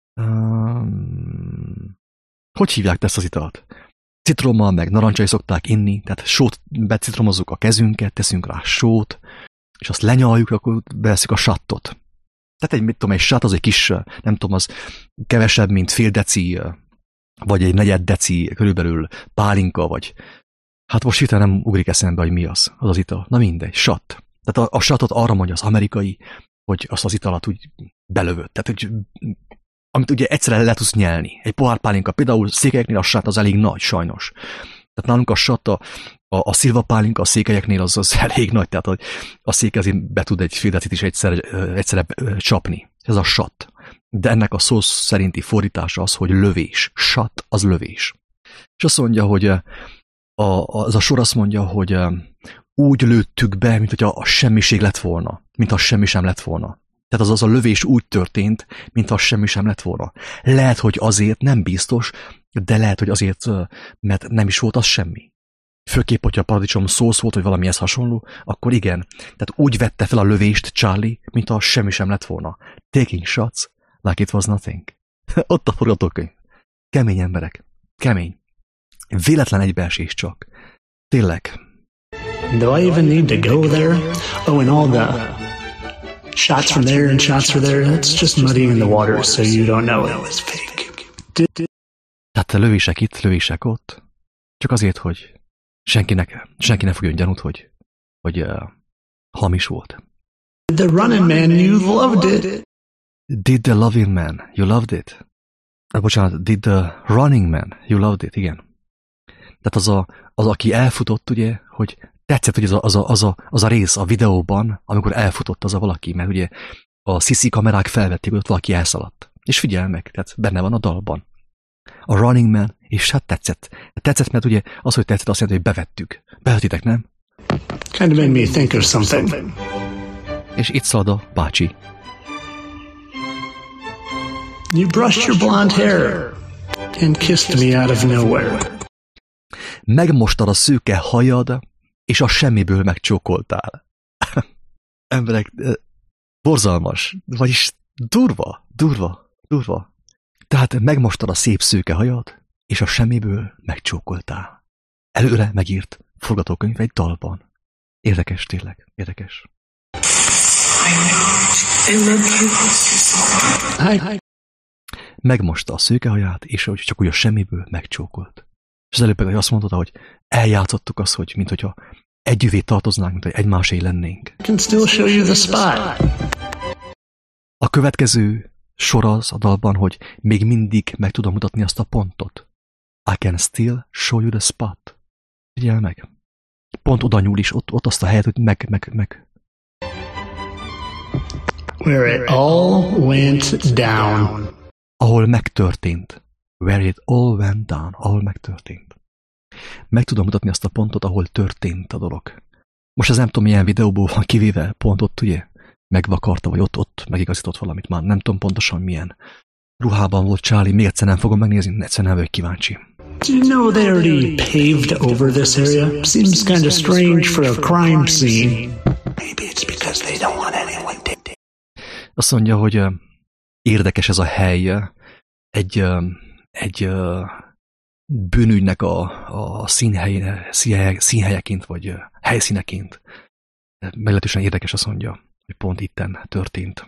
Um, hogy hívják ezt az italt? Citrommal, meg narancsai szokták inni, tehát sót, becitromozzuk a kezünket, teszünk rá sót, és azt lenyaljuk, akkor beveszünk a shottot. Tehát egy, mit tudom, egy shot az egy kis, nem tudom, az kevesebb, mint fél deci, vagy egy negyed deci körülbelül pálinka, vagy hát most hirtelen nem ugrik eszembe, hogy mi az, az az ital. Na mindegy, shot. Tehát a, a shotot arra mondja az amerikai, hogy azt az italat úgy belövött. Tehát, hogy amit ugye egyszerre le tudsz nyelni. Egy pohár pálinka, például székelyeknél a shot az elég nagy, sajnos. Tehát nálunk a shot, a, a, a szilva pálinka a székelyeknél az, az elég nagy, tehát hogy a székely azért be tud egy fél decit is egyszerre, egyszerre csapni. Ez a shot. De ennek a szó szerinti fordítása az, hogy lövés. Shot az lövés. És azt mondja, hogy a, az a sor azt mondja, hogy úgy lőttük be, mint hogyha a semmiség lett volna. Mint ha semmi sem lett volna. Tehát az, az a lövés úgy történt, mintha semmi sem lett volna. Lehet, hogy azért, nem biztos, de lehet, hogy azért, mert nem is volt az semmi. Főképp, hogyha a paradicsom szósz volt, vagy valamihez hasonló, akkor igen. Tehát úgy vette fel a lövést Charlie, mintha semmi sem lett volna. Taking shots like it was nothing. Ott a forgatókönyv. Kemény emberek. Kemény. Véletlen egybeesés csak. Tényleg. Do I even need to go there? Oh, and all the shots from there and shots from there, that's just muddying the water so you don't know it was fake. Tehát lövések itt, lövések ott. Csak azért, hogy senkinek, senki ne fogjon gyanút, hogy, hogy uh, hamis volt. The running man, you loved it. Did the loving man, you loved it? Ah, bocsánat, did the running man, you loved it, igen. Tehát az, a, az aki elfutott, ugye, hogy tetszett, hogy az a, az, a, az, a, az a rész a videóban, amikor elfutott az a valaki, mert ugye a cé cé kamerák felvették, hogy ott valaki elszaladt. És figyelj meg, tehát benne van a dalban. A Running Man, és hát tetszett. Tetszett, mert ugye az, hogy tetszett, azt jelenti, hogy bevettük. Bevetitek, nem? Kind of made me think of something. És itt szalad a bácsi. You brushed your blonde hair and kissed me out of nowhere. Megmostad a szőke hajad, és a semmiből megcsókoltál. Emberek, borzalmas, vagyis durva, durva, durva. Tehát megmostad a szép szőke hajad, és a semmiből megcsókoltál. Előre megírt forgatókönyv egy dalban. Érdekes, tényleg, érdekes. Megmosta a szőke haját, és hogy csak úgy a semmiből megcsókolt. És az előbb pedig azt mondta, hogy eljátszottuk azt, hogy mint hogyha együvé tartoznánk, mint hogy egymásé lennénk. A következő sor az a dalban, hogy még mindig meg tudom mutatni azt a pontot. I can still show you the spot. Figyelj meg. Pont oda nyúl is, ott, ott azt a helyet, hogy meg, meg, meg. Where it all went down. Ahol megtörtént. Where it all went down. Ahol megtörtént. Meg tudom mutatni azt a pontot, ahol történt a dolog. Most ez nem tudom, milyen videóból van kivéve, pont ott ugye megvakarta, vagy ott, ott megigazított valamit már. Nem tudom pontosan milyen ruhában volt Charlie. Még egyszer nem fogom megnézni, egyszer nem vagyok kíváncsi. Do you know they already paved over this area? Seems kind of strange for a crime scene. Maybe it's because they don't want anyone to... Azt mondja, hogy uh, érdekes ez a hely, egy, uh, egy uh, bűnügynek a, a színhely, színhely, színhelyeként, vagy uh, helyszíneként. Meglehetősen érdekes, azt mondja, hogy pont itten történt.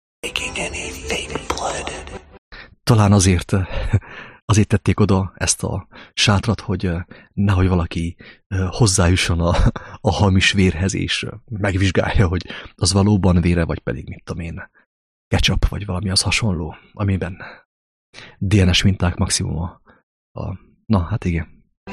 Talán azért, azért tették oda ezt a sátrat, hogy nehogy valaki hozzájusson a, a hamis vérhez, és megvizsgálja, hogy az valóban vére, vagy pedig, mit tudom én, ketchup, vagy valami az hasonló, amiben dé en es minták maximum a... a na, hát igen.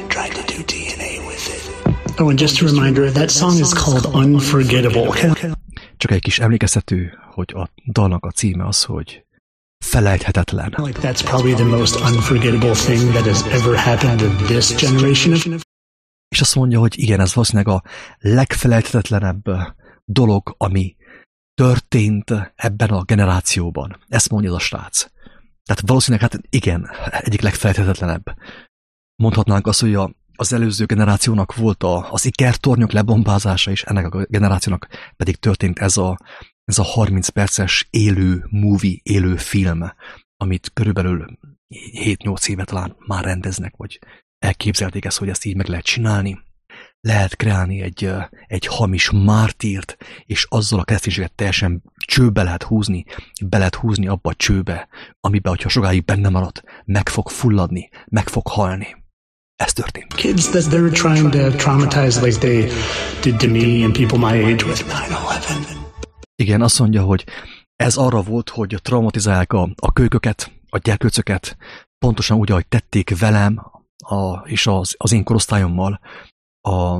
Oh, and just a reminder, that song is called Unforgettable. Csak egy kis emlékeztető, hogy a dalnak a címe az, hogy felejthetetlen. That's probably the most unforgettable thing that has ever happened to this generation. És azt mondja, hogy igen, ez valószínűleg a legfelejthetetlenebb dolog, ami történt ebben a generációban. Ezt mondja az a srác. Tehát valószínűleg, hát igen, egyik legfelejthetetlenebb. Mondhatnánk azt, hogy a, az előző generációnak volt a, az ikertornyok lebombázása, és ennek a generációnak pedig történt ez a Ez a harminc perces élő movie, élő film, amit körülbelül hét-nyolc éve talán már rendeznek, vagy elképzelték ezt, hogy ezt így meg lehet csinálni. Lehet kreálni egy, egy hamis mártírt, és azzal a kereszténységet teljesen csőbe lehet húzni, be lehet húzni abba a csőbe, amiben, hogyha sokáig benne marad, meg fog fulladni, meg fog halni. Ez történt. Kids that they're trying to traumatize like they did to me and people my age with nine eleven. Igen, azt mondja, hogy ez arra volt, hogy traumatizálják a, a kölyköket, a gyerkőcöket, pontosan úgy, ahogy tették velem a, és az, az én korosztályommal a,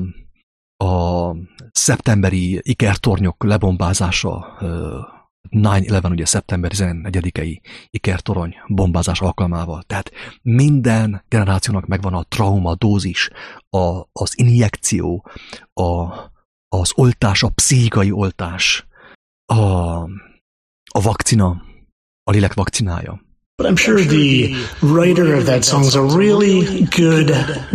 a szeptemberi ikertornyok lebombázása, nine eleven, ugye szeptember tizenegyedikei ikertorony bombázás alkalmával. Tehát minden generációnak megvan a trauma dózis, a, az injekció, a, az oltás, a pszichikai oltás, A, a vakcina, a lélek vakcinája. But I'm sure the writer of that song is a really good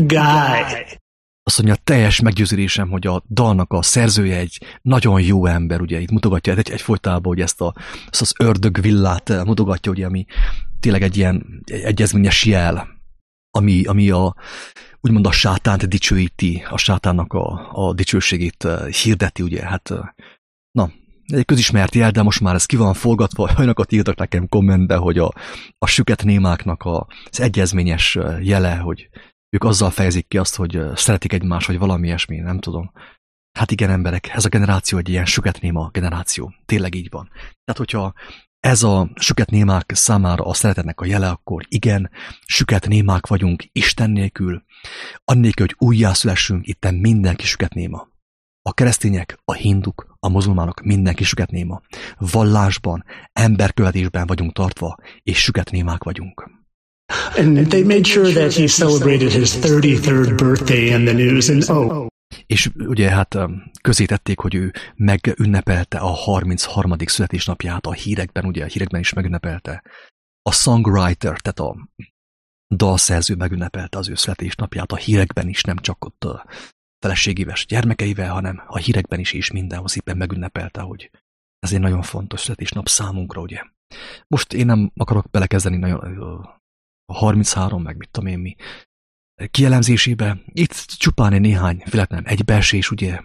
guy. Azt mondja, teljes meggyőződésem, hogy a dalnak a szerzője egy nagyon jó ember, ugye itt mutogatja egy, egyfolytában, hogy ezt, a, ezt az ördögvillát mutogatja, ugye, ami tényleg egy ilyen egy egyezményes jel, ami, ami a, úgymond a sátánt dicsőíti, a sátánnak a, a dicsőségét hirdeti, ugye, hát na, egy közismert jel, de most már ez ki van forgatva, olyanokat írtak nekem kommentbe, hogy a, a süket némáknak a, az egyezményes jele, hogy ők azzal fejezik ki azt, hogy szeretik egymást, vagy valami ilyesmi, nem tudom. Hát igen, emberek, ez a generáció egy ilyen süketnéma generáció. Tényleg így van. Tehát, hogyha ez a süketnémák számára a szeretetnek a jele, akkor igen, süketnémák vagyunk Isten nélkül, annélkül, hogy újjászülessünk, itten mindenki süketnéma. A keresztények, a hinduk, a muzulmánok, mindenki süketnéma. Vallásban, emberkövetésben vagyunk tartva, és süketnémák vagyunk. And they made sure that he celebrated his thirty-third birthday in the news, and oh. És ugye hát közé tették, hogy ő megünnepelte a harmincharmadik születésnapját a hírekben, ugye a hírekben is megünnepelte. A songwriter, tehát a dalszerző megünnepelte az ő születésnapját a hírekben is, nem csak ott a feleségével, gyermekeivel, hanem a hírekben is, és mindenhol szépen megünnepelte, hogy ez egy nagyon fontos születésnap számunkra, ugye. Most én nem akarok belekezdeni nagyon a harminchárom, meg mit tudom én mi kielemzésébe. Itt csupán egy néhány véletlen egybeesés, ugye,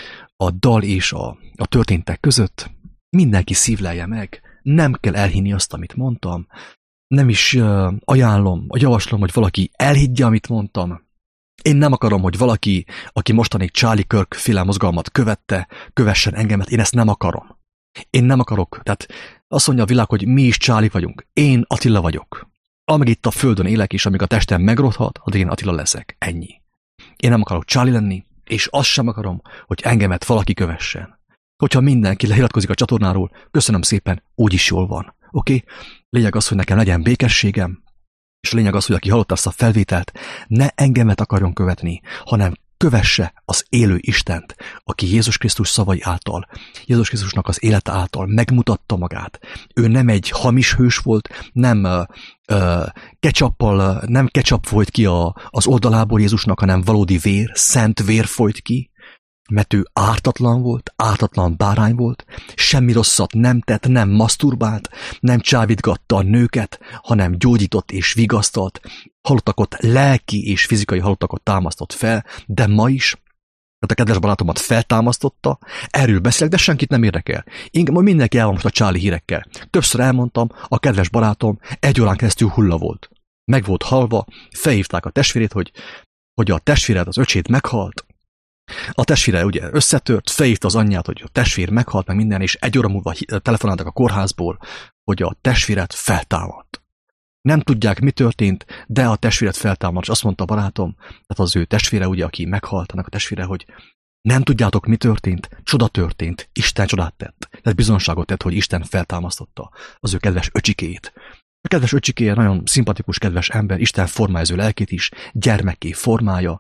a dal és a, a történtek között. Mindenki szívlelje meg, nem kell elhinni azt, amit mondtam. Nem is uh, ajánlom, vagy javaslom, hogy valaki elhiggye, amit mondtam. Én nem akarom, hogy valaki, aki mostanig Charlie Kirk féle mozgalmat követte, kövessen engemet. Én ezt nem akarom. Én nem akarok. Tehát azt mondja a világ, hogy mi is Charlie vagyunk. Én Attila vagyok. Amíg itt a földön élek, és amíg a testem megrothat, addig én Attila leszek. Ennyi. Én nem akarok Charlie lenni, és azt sem akarom, hogy engemet valaki kövessen. Hogyha mindenki leiratkozik a csatornáról, köszönöm szépen, úgyis jól van. Oké? Okay? Lényeg az, hogy nekem legyen békességem, és lényeg az, hogy aki hallotta ezt a felvételt, ne engemet akarjon követni, hanem kövesse az élő Istent, aki Jézus Krisztus szavai által, Jézus Krisztusnak az élete által megmutatta magát. Ő nem egy hamis hős volt, nem uh, uh, ketchuppal, uh, nem ketchup folyt ki a, az oldalából Jézusnak, hanem valódi vér, szent vér folyt ki, mert ő ártatlan volt, ártatlan bárány volt, semmi rosszat nem tett, nem maszturbált, nem csábítgatta a nőket, hanem gyógyított és vigasztalt, halottakot, lelki és fizikai halottakot támasztott fel, de ma is, mert a kedves barátomat feltámasztotta, erről beszélek, de senkit nem érdekel. Engem majd mindenki el van most a Charlie hírekkel. Többször elmondtam, a kedves barátom egy órán keresztül hulla volt. Meg volt halva, felhívták a testvérét, hogy, hogy a testvéred, az öcsét meghalt. A testvére ugye összetört, felhívta az anyját, hogy a testvér meghalt, meg minden, és egy óra múlva telefonáltak a kórházból, hogy a testvéret feltámadt. Nem tudják, mi történt, de a testvéret feltámadt, és azt mondta a barátom, tehát az ő testvére, ugye, aki meghalt, annak a testvére, hogy nem tudjátok, mi történt, csoda történt, Isten csodát tett. Tehát bizonságot tett, hogy Isten feltámasztotta az ő kedves öcsikét. A kedves öcsikéje nagyon szimpatikus, kedves ember, Isten formálja az ő lelkét is, gyermekké formája,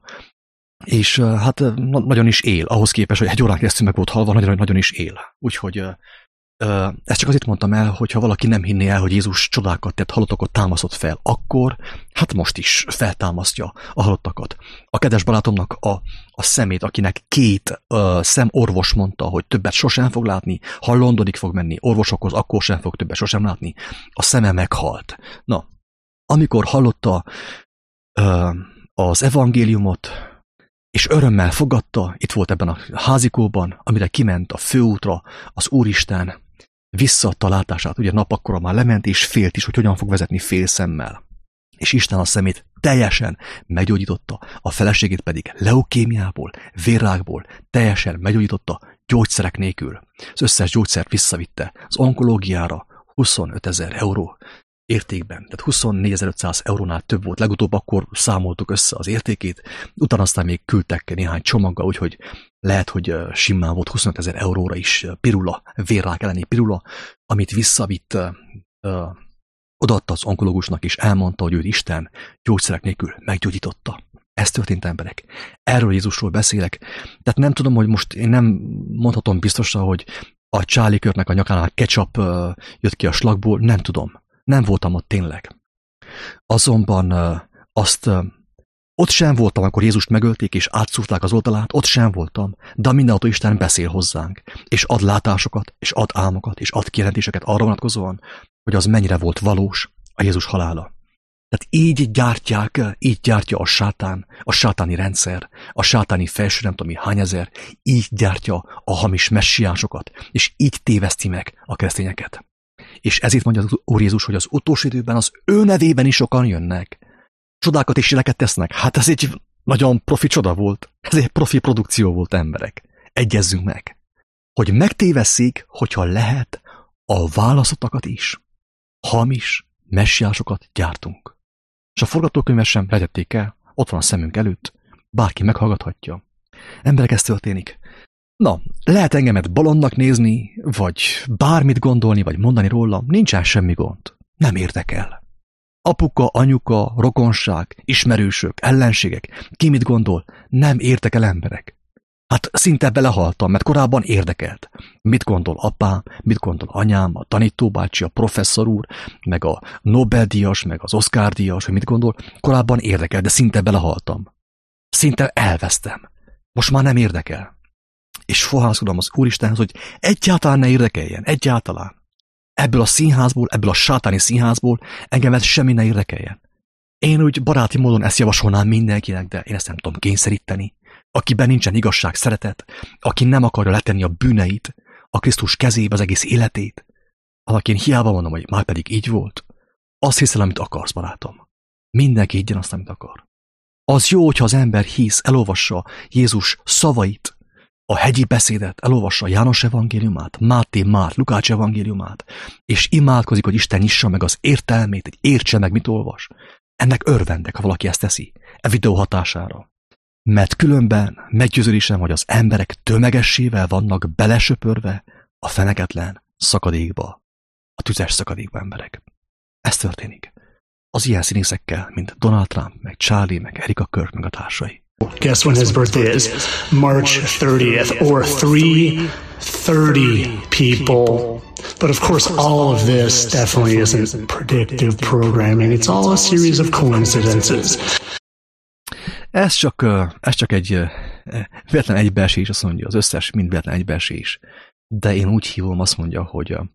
és hát nagyon is él, ahhoz képest, hogy egy órán keresztül meg volt halva, nagyon, nagyon is él. Úgyhogy ezt csak azért mondtam el, hogyha valaki nem hinné el, hogy Jézus csodákat tett, halottakat támasztott fel, akkor hát most is feltámasztja a halottakat. A kedves barátomnak a, a szemét, akinek két uh, szemorvos mondta, hogy többet sosem fog látni, ha Londonig fog menni orvosokhoz, akkor sem fog többet sosem látni, a szeme meghalt. Na, amikor hallotta uh, az evangéliumot, és örömmel fogadta, itt volt ebben a házikóban, amire kiment a főútra, az Úristen visszaadta a látását, ugye nap akkora már lement, és félt is, hogy hogyan fog vezetni fél szemmel. És Isten a szemét teljesen meggyógyította, a feleségét pedig leukémiából, vérrákból teljesen meggyógyította gyógyszerek nélkül. Az összes gyógyszert visszavitte az onkológiára huszonötezer euró értékben, tehát huszonnégyezer-ötszáz eurónál több volt. Legutóbb akkor számoltuk össze az értékét, utána aztán még küldtek néhány csomaggal, úgyhogy lehet, hogy simán volt huszonötezer euróra is pirula, vérrák elleni pirula, amit visszavitt, ö, odaadta az onkológusnak, és elmondta, hogy őt Isten gyógyszerek nélkül meggyógyította. Ez történt, emberek. Erről Jézusról beszélek. Tehát nem tudom, hogy most én nem mondhatom biztosan, hogy a Charlie Kirknek a nyakánál ketchup ö, jött ki a slagból, nem tudom. Nem voltam ott tényleg. Azonban uh, azt uh, ott sem voltam, amikor Jézust megölték, és átszúrták az oldalát, ott sem voltam, de mindenható Isten beszél hozzánk, és ad látásokat, és ad álmokat, és ad kijelentéseket arra vonatkozóan, hogy az mennyire volt valós a Jézus halála. Tehát így gyártják, így gyártja a sátán, a sátáni rendszer, a sátáni felső nem tudom mi hány ezer, így gyártja a hamis messiásokat, és így téveszti meg a keresztényeket. És ezért mondja az Úr Jézus, hogy az utolsó időben az ő nevében is sokan jönnek. Csodákat és jeleket tesznek. Hát ez egy nagyon profi csoda volt. Ez egy profi produkció volt, emberek. Egyezzünk meg, hogy megtévesszék, hogyha lehet, a válaszottakat is. Hamis messiásokat gyártunk. És a forgatókönyvet sem letették el, ott van a szemünk előtt, bárki meghallgathatja. Emberek, ez történik. Na, lehet engemet bolondnak nézni, vagy bármit gondolni, vagy mondani rólam, nincsen semmi gond. Nem érdekel. Apuka, anyuka, rokonság, ismerősök, ellenségek, ki mit gondol, nem érdekel, emberek. Hát szinte belehaltam, mert korábban érdekelt. Mit gondol apám, mit gondol anyám, a tanítóbácsi, a professzor úr, meg a Nobel-díjas, meg az Oscar-díjas, hogy mit gondol, korábban érdekel, de szinte belehaltam. Szinte elvesztem. Most már nem érdekel. És fohászkodom az Úristenhez, hogy egyáltalán ne érdekeljen, egyáltalán. Ebből a színházból, ebből a sátáni színházból engem semmi ne érdekeljen. Én úgy baráti módon ezt javasolnám mindenkinek, de én ezt nem tudom kényszeríteni. Akiben nincsen igazság, szeretet, aki nem akarja letenni a bűneit, a Krisztus kezébe az egész életét, annak én hiába mondom, hogy már pedig így volt. Azt hiszel, amit akarsz, barátom. Mindenki higgyen azt, amit akar. Az jó, hogyha az ember hisz, elolvassa Jézus szavait, a hegyi beszédet, elolvassa János evangéliumát, Máté, Márk, Lukács evangéliumát, és imádkozik, hogy Isten nyissa meg az értelmét, hogy értse meg, mit olvas. Ennek örvendek, ha valaki ezt teszi, e videó hatására. Mert különben meggyőződésem, hogy az emberek tömegessével vannak belesöpörve a feneketlen szakadékba, a tüzes szakadékba emberek. Ez történik. Az ilyen színészekkel, mint Donald Trump, meg Charlie, meg Erika Kirk, meg a társai. Guess when his birthday is? March thirtieth, or three thirty people. But of course, all of this definitely isn't predictive programming. It's all a series of coincidences. Ez csak, ez csak egy véletlen egybeesés, azt mondja, az összes mind véletlen egybeesés. De én úgy hívom, azt mondja, hogy a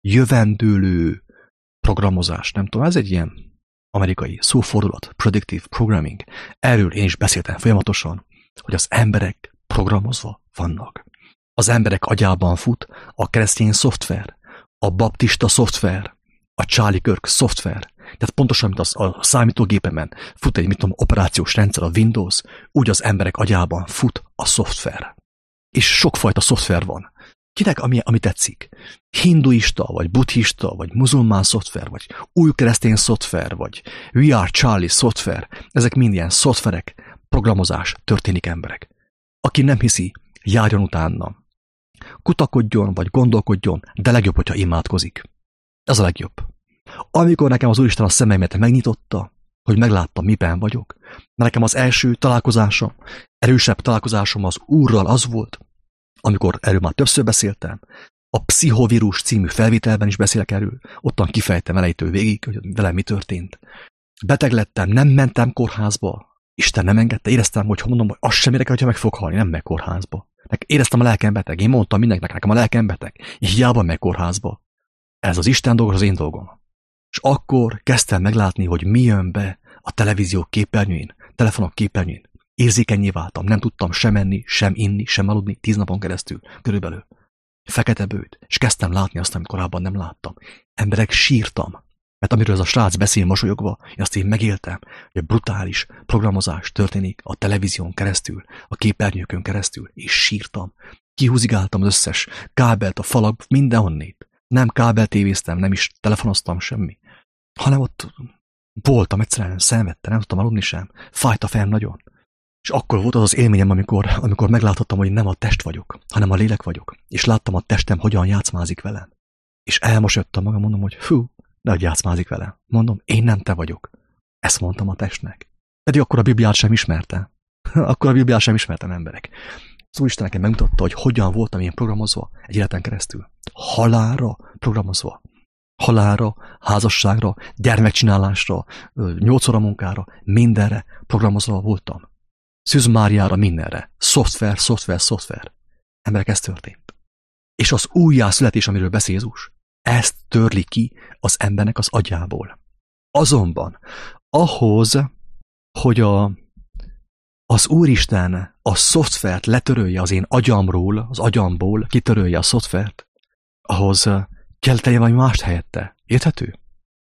jövendőlő programozás, nem tudom, ez egy ilyen amerikai szófordulat, predictive programming. Erről én is beszéltem folyamatosan, hogy az emberek programozva vannak. Az emberek agyában fut a keresztény szoftver, a baptista szoftver, a Charlie Kirk szoftver. Tehát pontosan, mint az, a számítógépemen fut egy, mit tudom, operációs rendszer, a Windows, úgy az emberek agyában fut a szoftver. És sokfajta szoftver van. Kinek, ami, ami tetszik? Hinduista, vagy buddhista, vagy muzulmán szoftver, vagy új keresztény szoftver, vagy We Are Charlie szoftver. Ezek mind ilyen szoftverek, programozás történik emberek. Aki nem hiszi, járjon utána. Kutakodjon, vagy gondolkodjon, de legjobb, hogyha imádkozik. Ez a legjobb. Amikor nekem az Úristen a szemeimet megnyitotta, hogy megláttam, miben vagyok, mert nekem az első találkozásom, erősebb találkozásom az Úrral az volt, amikor erről már többször beszéltem, a Pszichovirus című felvételben is beszélek erről, ottan kifejtem elejétől végig, hogy velem mi történt. Beteg lettem, nem mentem kórházba, Isten nem engedte, éreztem, hogy mondom, hogy azt sem érek, hogyha meg fog halni, nem meg kórházba. Éreztem, a lelkem beteg, én mondtam mindenkinek, nekem a lelkem beteg, hiába meg kórházba. Ez az Isten dolga, az én dolgom. És akkor kezdtem meglátni, hogy mi jön be a televízió képernyőjén, telefonok képernyőjén. Érzékenyé váltam, nem tudtam sem enni, sem inni, sem aludni tíz napon keresztül, körülbelül. Fekete bőt, és kezdtem látni azt, amit korábban nem láttam. Emberek sírtam, mert amiről ez a srác beszél mosolyogva, én azt én megéltem, hogy brutális programozás történik a televízión keresztül, a képernyőkön keresztül, és sírtam. Kihúzigáltam az összes kábelt, a falak, mindenhonnét. Nem kábel tévéztem, nem is telefonoztam semmi, hanem ott voltam, egyszerűen szenvedtem, nem tudtam aludni sem, fájt a fejem nagyon. És akkor volt az az élményem, amikor, amikor megláthattam, hogy nem a test vagyok, hanem a lélek vagyok, és láttam a testem, hogyan játszmázik velem. És elmosolyodtam magam, mondom, hogy fú, de hogy játszmázik velem. Mondom, én nem te vagyok. Ezt mondtam a testnek. Pedig akkor a Bibliát sem ismertem. akkor a Bibliát sem ismertem, emberek. Az Úristen nekem megmutatta, hogy hogyan voltam én programozva egy életen keresztül. Halálra programozva. Halálra, házasságra, gyermekcsinálásra, nyolc óra munkára, mindenre programozva voltam. Szűz Máriára, mindenre. Szoftver, szoftver, szoftver. Emberek, ez történt. És az újjászületés, amiről beszél Jézus, ezt törli ki az embernek az agyából. Azonban ahhoz, hogy a, az Úristen a szoftvert letörölje az én agyamról, az agyamból kitörölje a szoftvert, ahhoz kell tenni valami mást helyette. Érthető?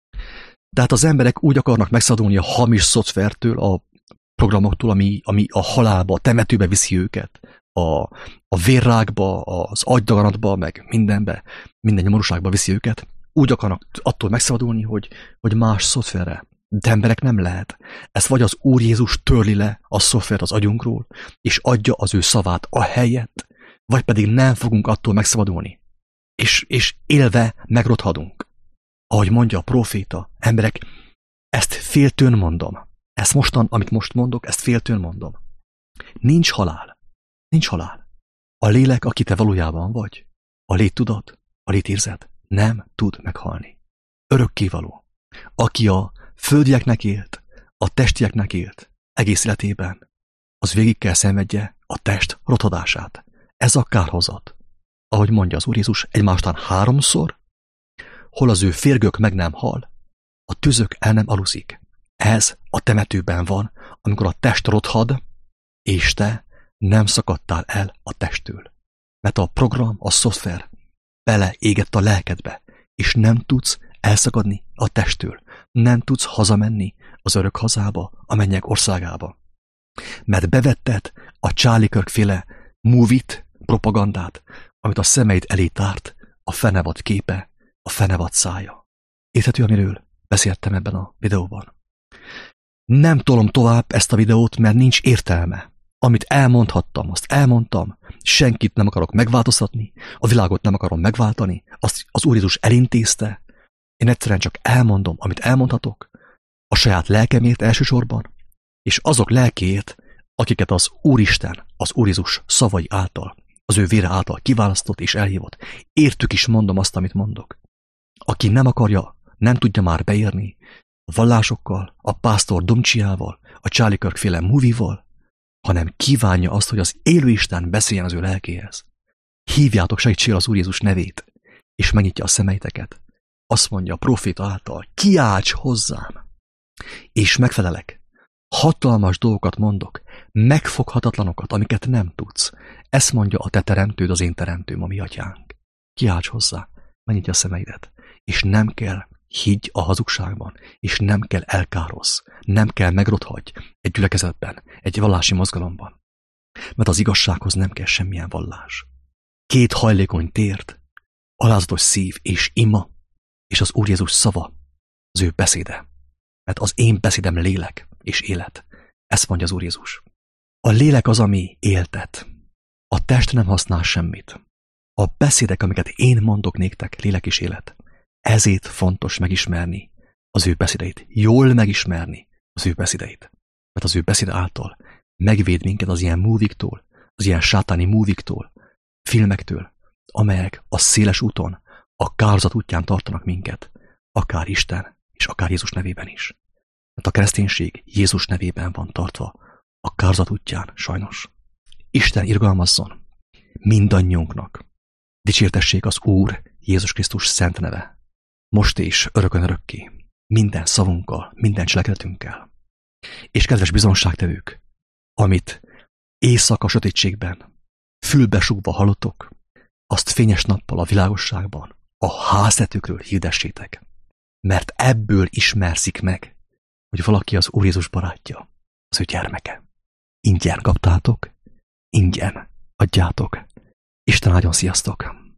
Tehát az emberek úgy akarnak megszabadulni a hamis szoftvertől, a programoktól, ami, ami a halálba, a temetőbe viszi őket, a, a vérrákba, az agydaganatba, meg mindenbe, minden nyomorúságba viszi őket. Úgy akarnak attól megszabadulni, hogy, hogy más szoftverre. De emberek nem lehet. Ez vagy az Úr Jézus törli le a szoftvert az agyunkról, és adja az ő szavát a helyet, vagy pedig nem fogunk attól megszabadulni. És, és élve megrothadunk. Ahogy mondja a próféta, emberek, ezt féltőn mondom. Ezt mostan, amit most mondok, ezt féltőn mondom. Nincs halál. Nincs halál. A lélek, aki te valójában vagy, a léttudat, a létérzet nem tud meghalni. Örökkévaló. Aki a földieknek élt, a testieknek élt egész életében, az végig kell szenvedje a test rothadását. Ez a kárhozat. Ahogy mondja az Úr Jézus, egymástán háromszor, hol az ő férgök meg nem hal, a tüzök el nem aluszik. Ez a temetőben van, amikor a test rothad, és te nem szakadtál el a testtől. Mert a program, a szoftver beleégett a lelkedbe, és nem tudsz elszakadni a testtől. Nem tudsz hazamenni az örök hazába, a mennyek országába. Mert bevetted a Charlie Kirk féle movie-t, propagandát, amit a szemeid elé tárt, a fenevad képe, a fenevad szája. Érthető, amiről beszéltem ebben a videóban. Nem tolom tovább ezt a videót, mert nincs értelme. Amit elmondhattam, azt elmondtam, senkit nem akarok megváltoztatni, a világot nem akarom megváltani, azt az Úr Jézus elintézte. Én egyszerűen csak elmondom, amit elmondhatok, a saját lelkemért elsősorban, és azok lelkéért, akiket az Úristen, az Úr Jézus szavai által, az ő vére által kiválasztott és elhívott. Értük is mondom azt, amit mondok. Aki nem akarja, nem tudja már beérni a vallásokkal, a pásztor domcsiával, a Charlie Kirk féle movie-val, hanem kívánja azt, hogy az élő Isten beszéljen az ő lelkéhez. Hívjátok segítségül az Úr Jézus nevét, és megnyitja a szemeiteket. Azt mondja a proféta által, kiálts hozzám, és megfelelek. Hatalmas dolgokat mondok, megfoghatatlanokat, amiket nem tudsz. Ezt mondja a te teremtőd, az én teremtőm, a mi atyánk. Kiálts hozzá, megnyitja a szemeidet, és nem kell higgy a hazugságban, és nem kell elkározz, nem kell megrothagy egy gyülekezetben, egy vallási mozgalomban. Mert az igazsághoz nem kell semmilyen vallás. Két hajlékony tért, alázatos szív és ima, és az Úr Jézus szava, az ő beszéde. Mert az én beszédem lélek és élet. Ezt mondja az Úr Jézus. A lélek az, ami éltet. A test nem használ semmit. A beszédek, amiket én mondok néktek, lélek és élet. Ezért fontos megismerni az ő beszédeit. Jól megismerni az ő beszédeit. Mert az ő beszéd által megvéd minket az ilyen múviktól, az ilyen sátáni múviktól, filmektől, amelyek a széles úton, a kárhozat útján tartanak minket, akár Isten és akár Jézus nevében is. Mert a kereszténység Jézus nevében van tartva a kárhozat útján, sajnos. Isten irgalmazzon mindannyiunknak. Dicsértessék az Úr Jézus Krisztus szent neve, most és örökön örökké, minden szavunkkal, minden cselekedetünkkel. És kedves bizonságtevők, amit éjszaka sötétségben, fülbesugva hallottok, azt fényes nappal a világosságban, a háztetőkről hirdessétek, mert ebből ismerszik meg, hogy valaki az Úr Jézus barátja, az ő gyermeke. Ingyen kaptátok, ingyen adjátok. Isten áldjon, sziasztok!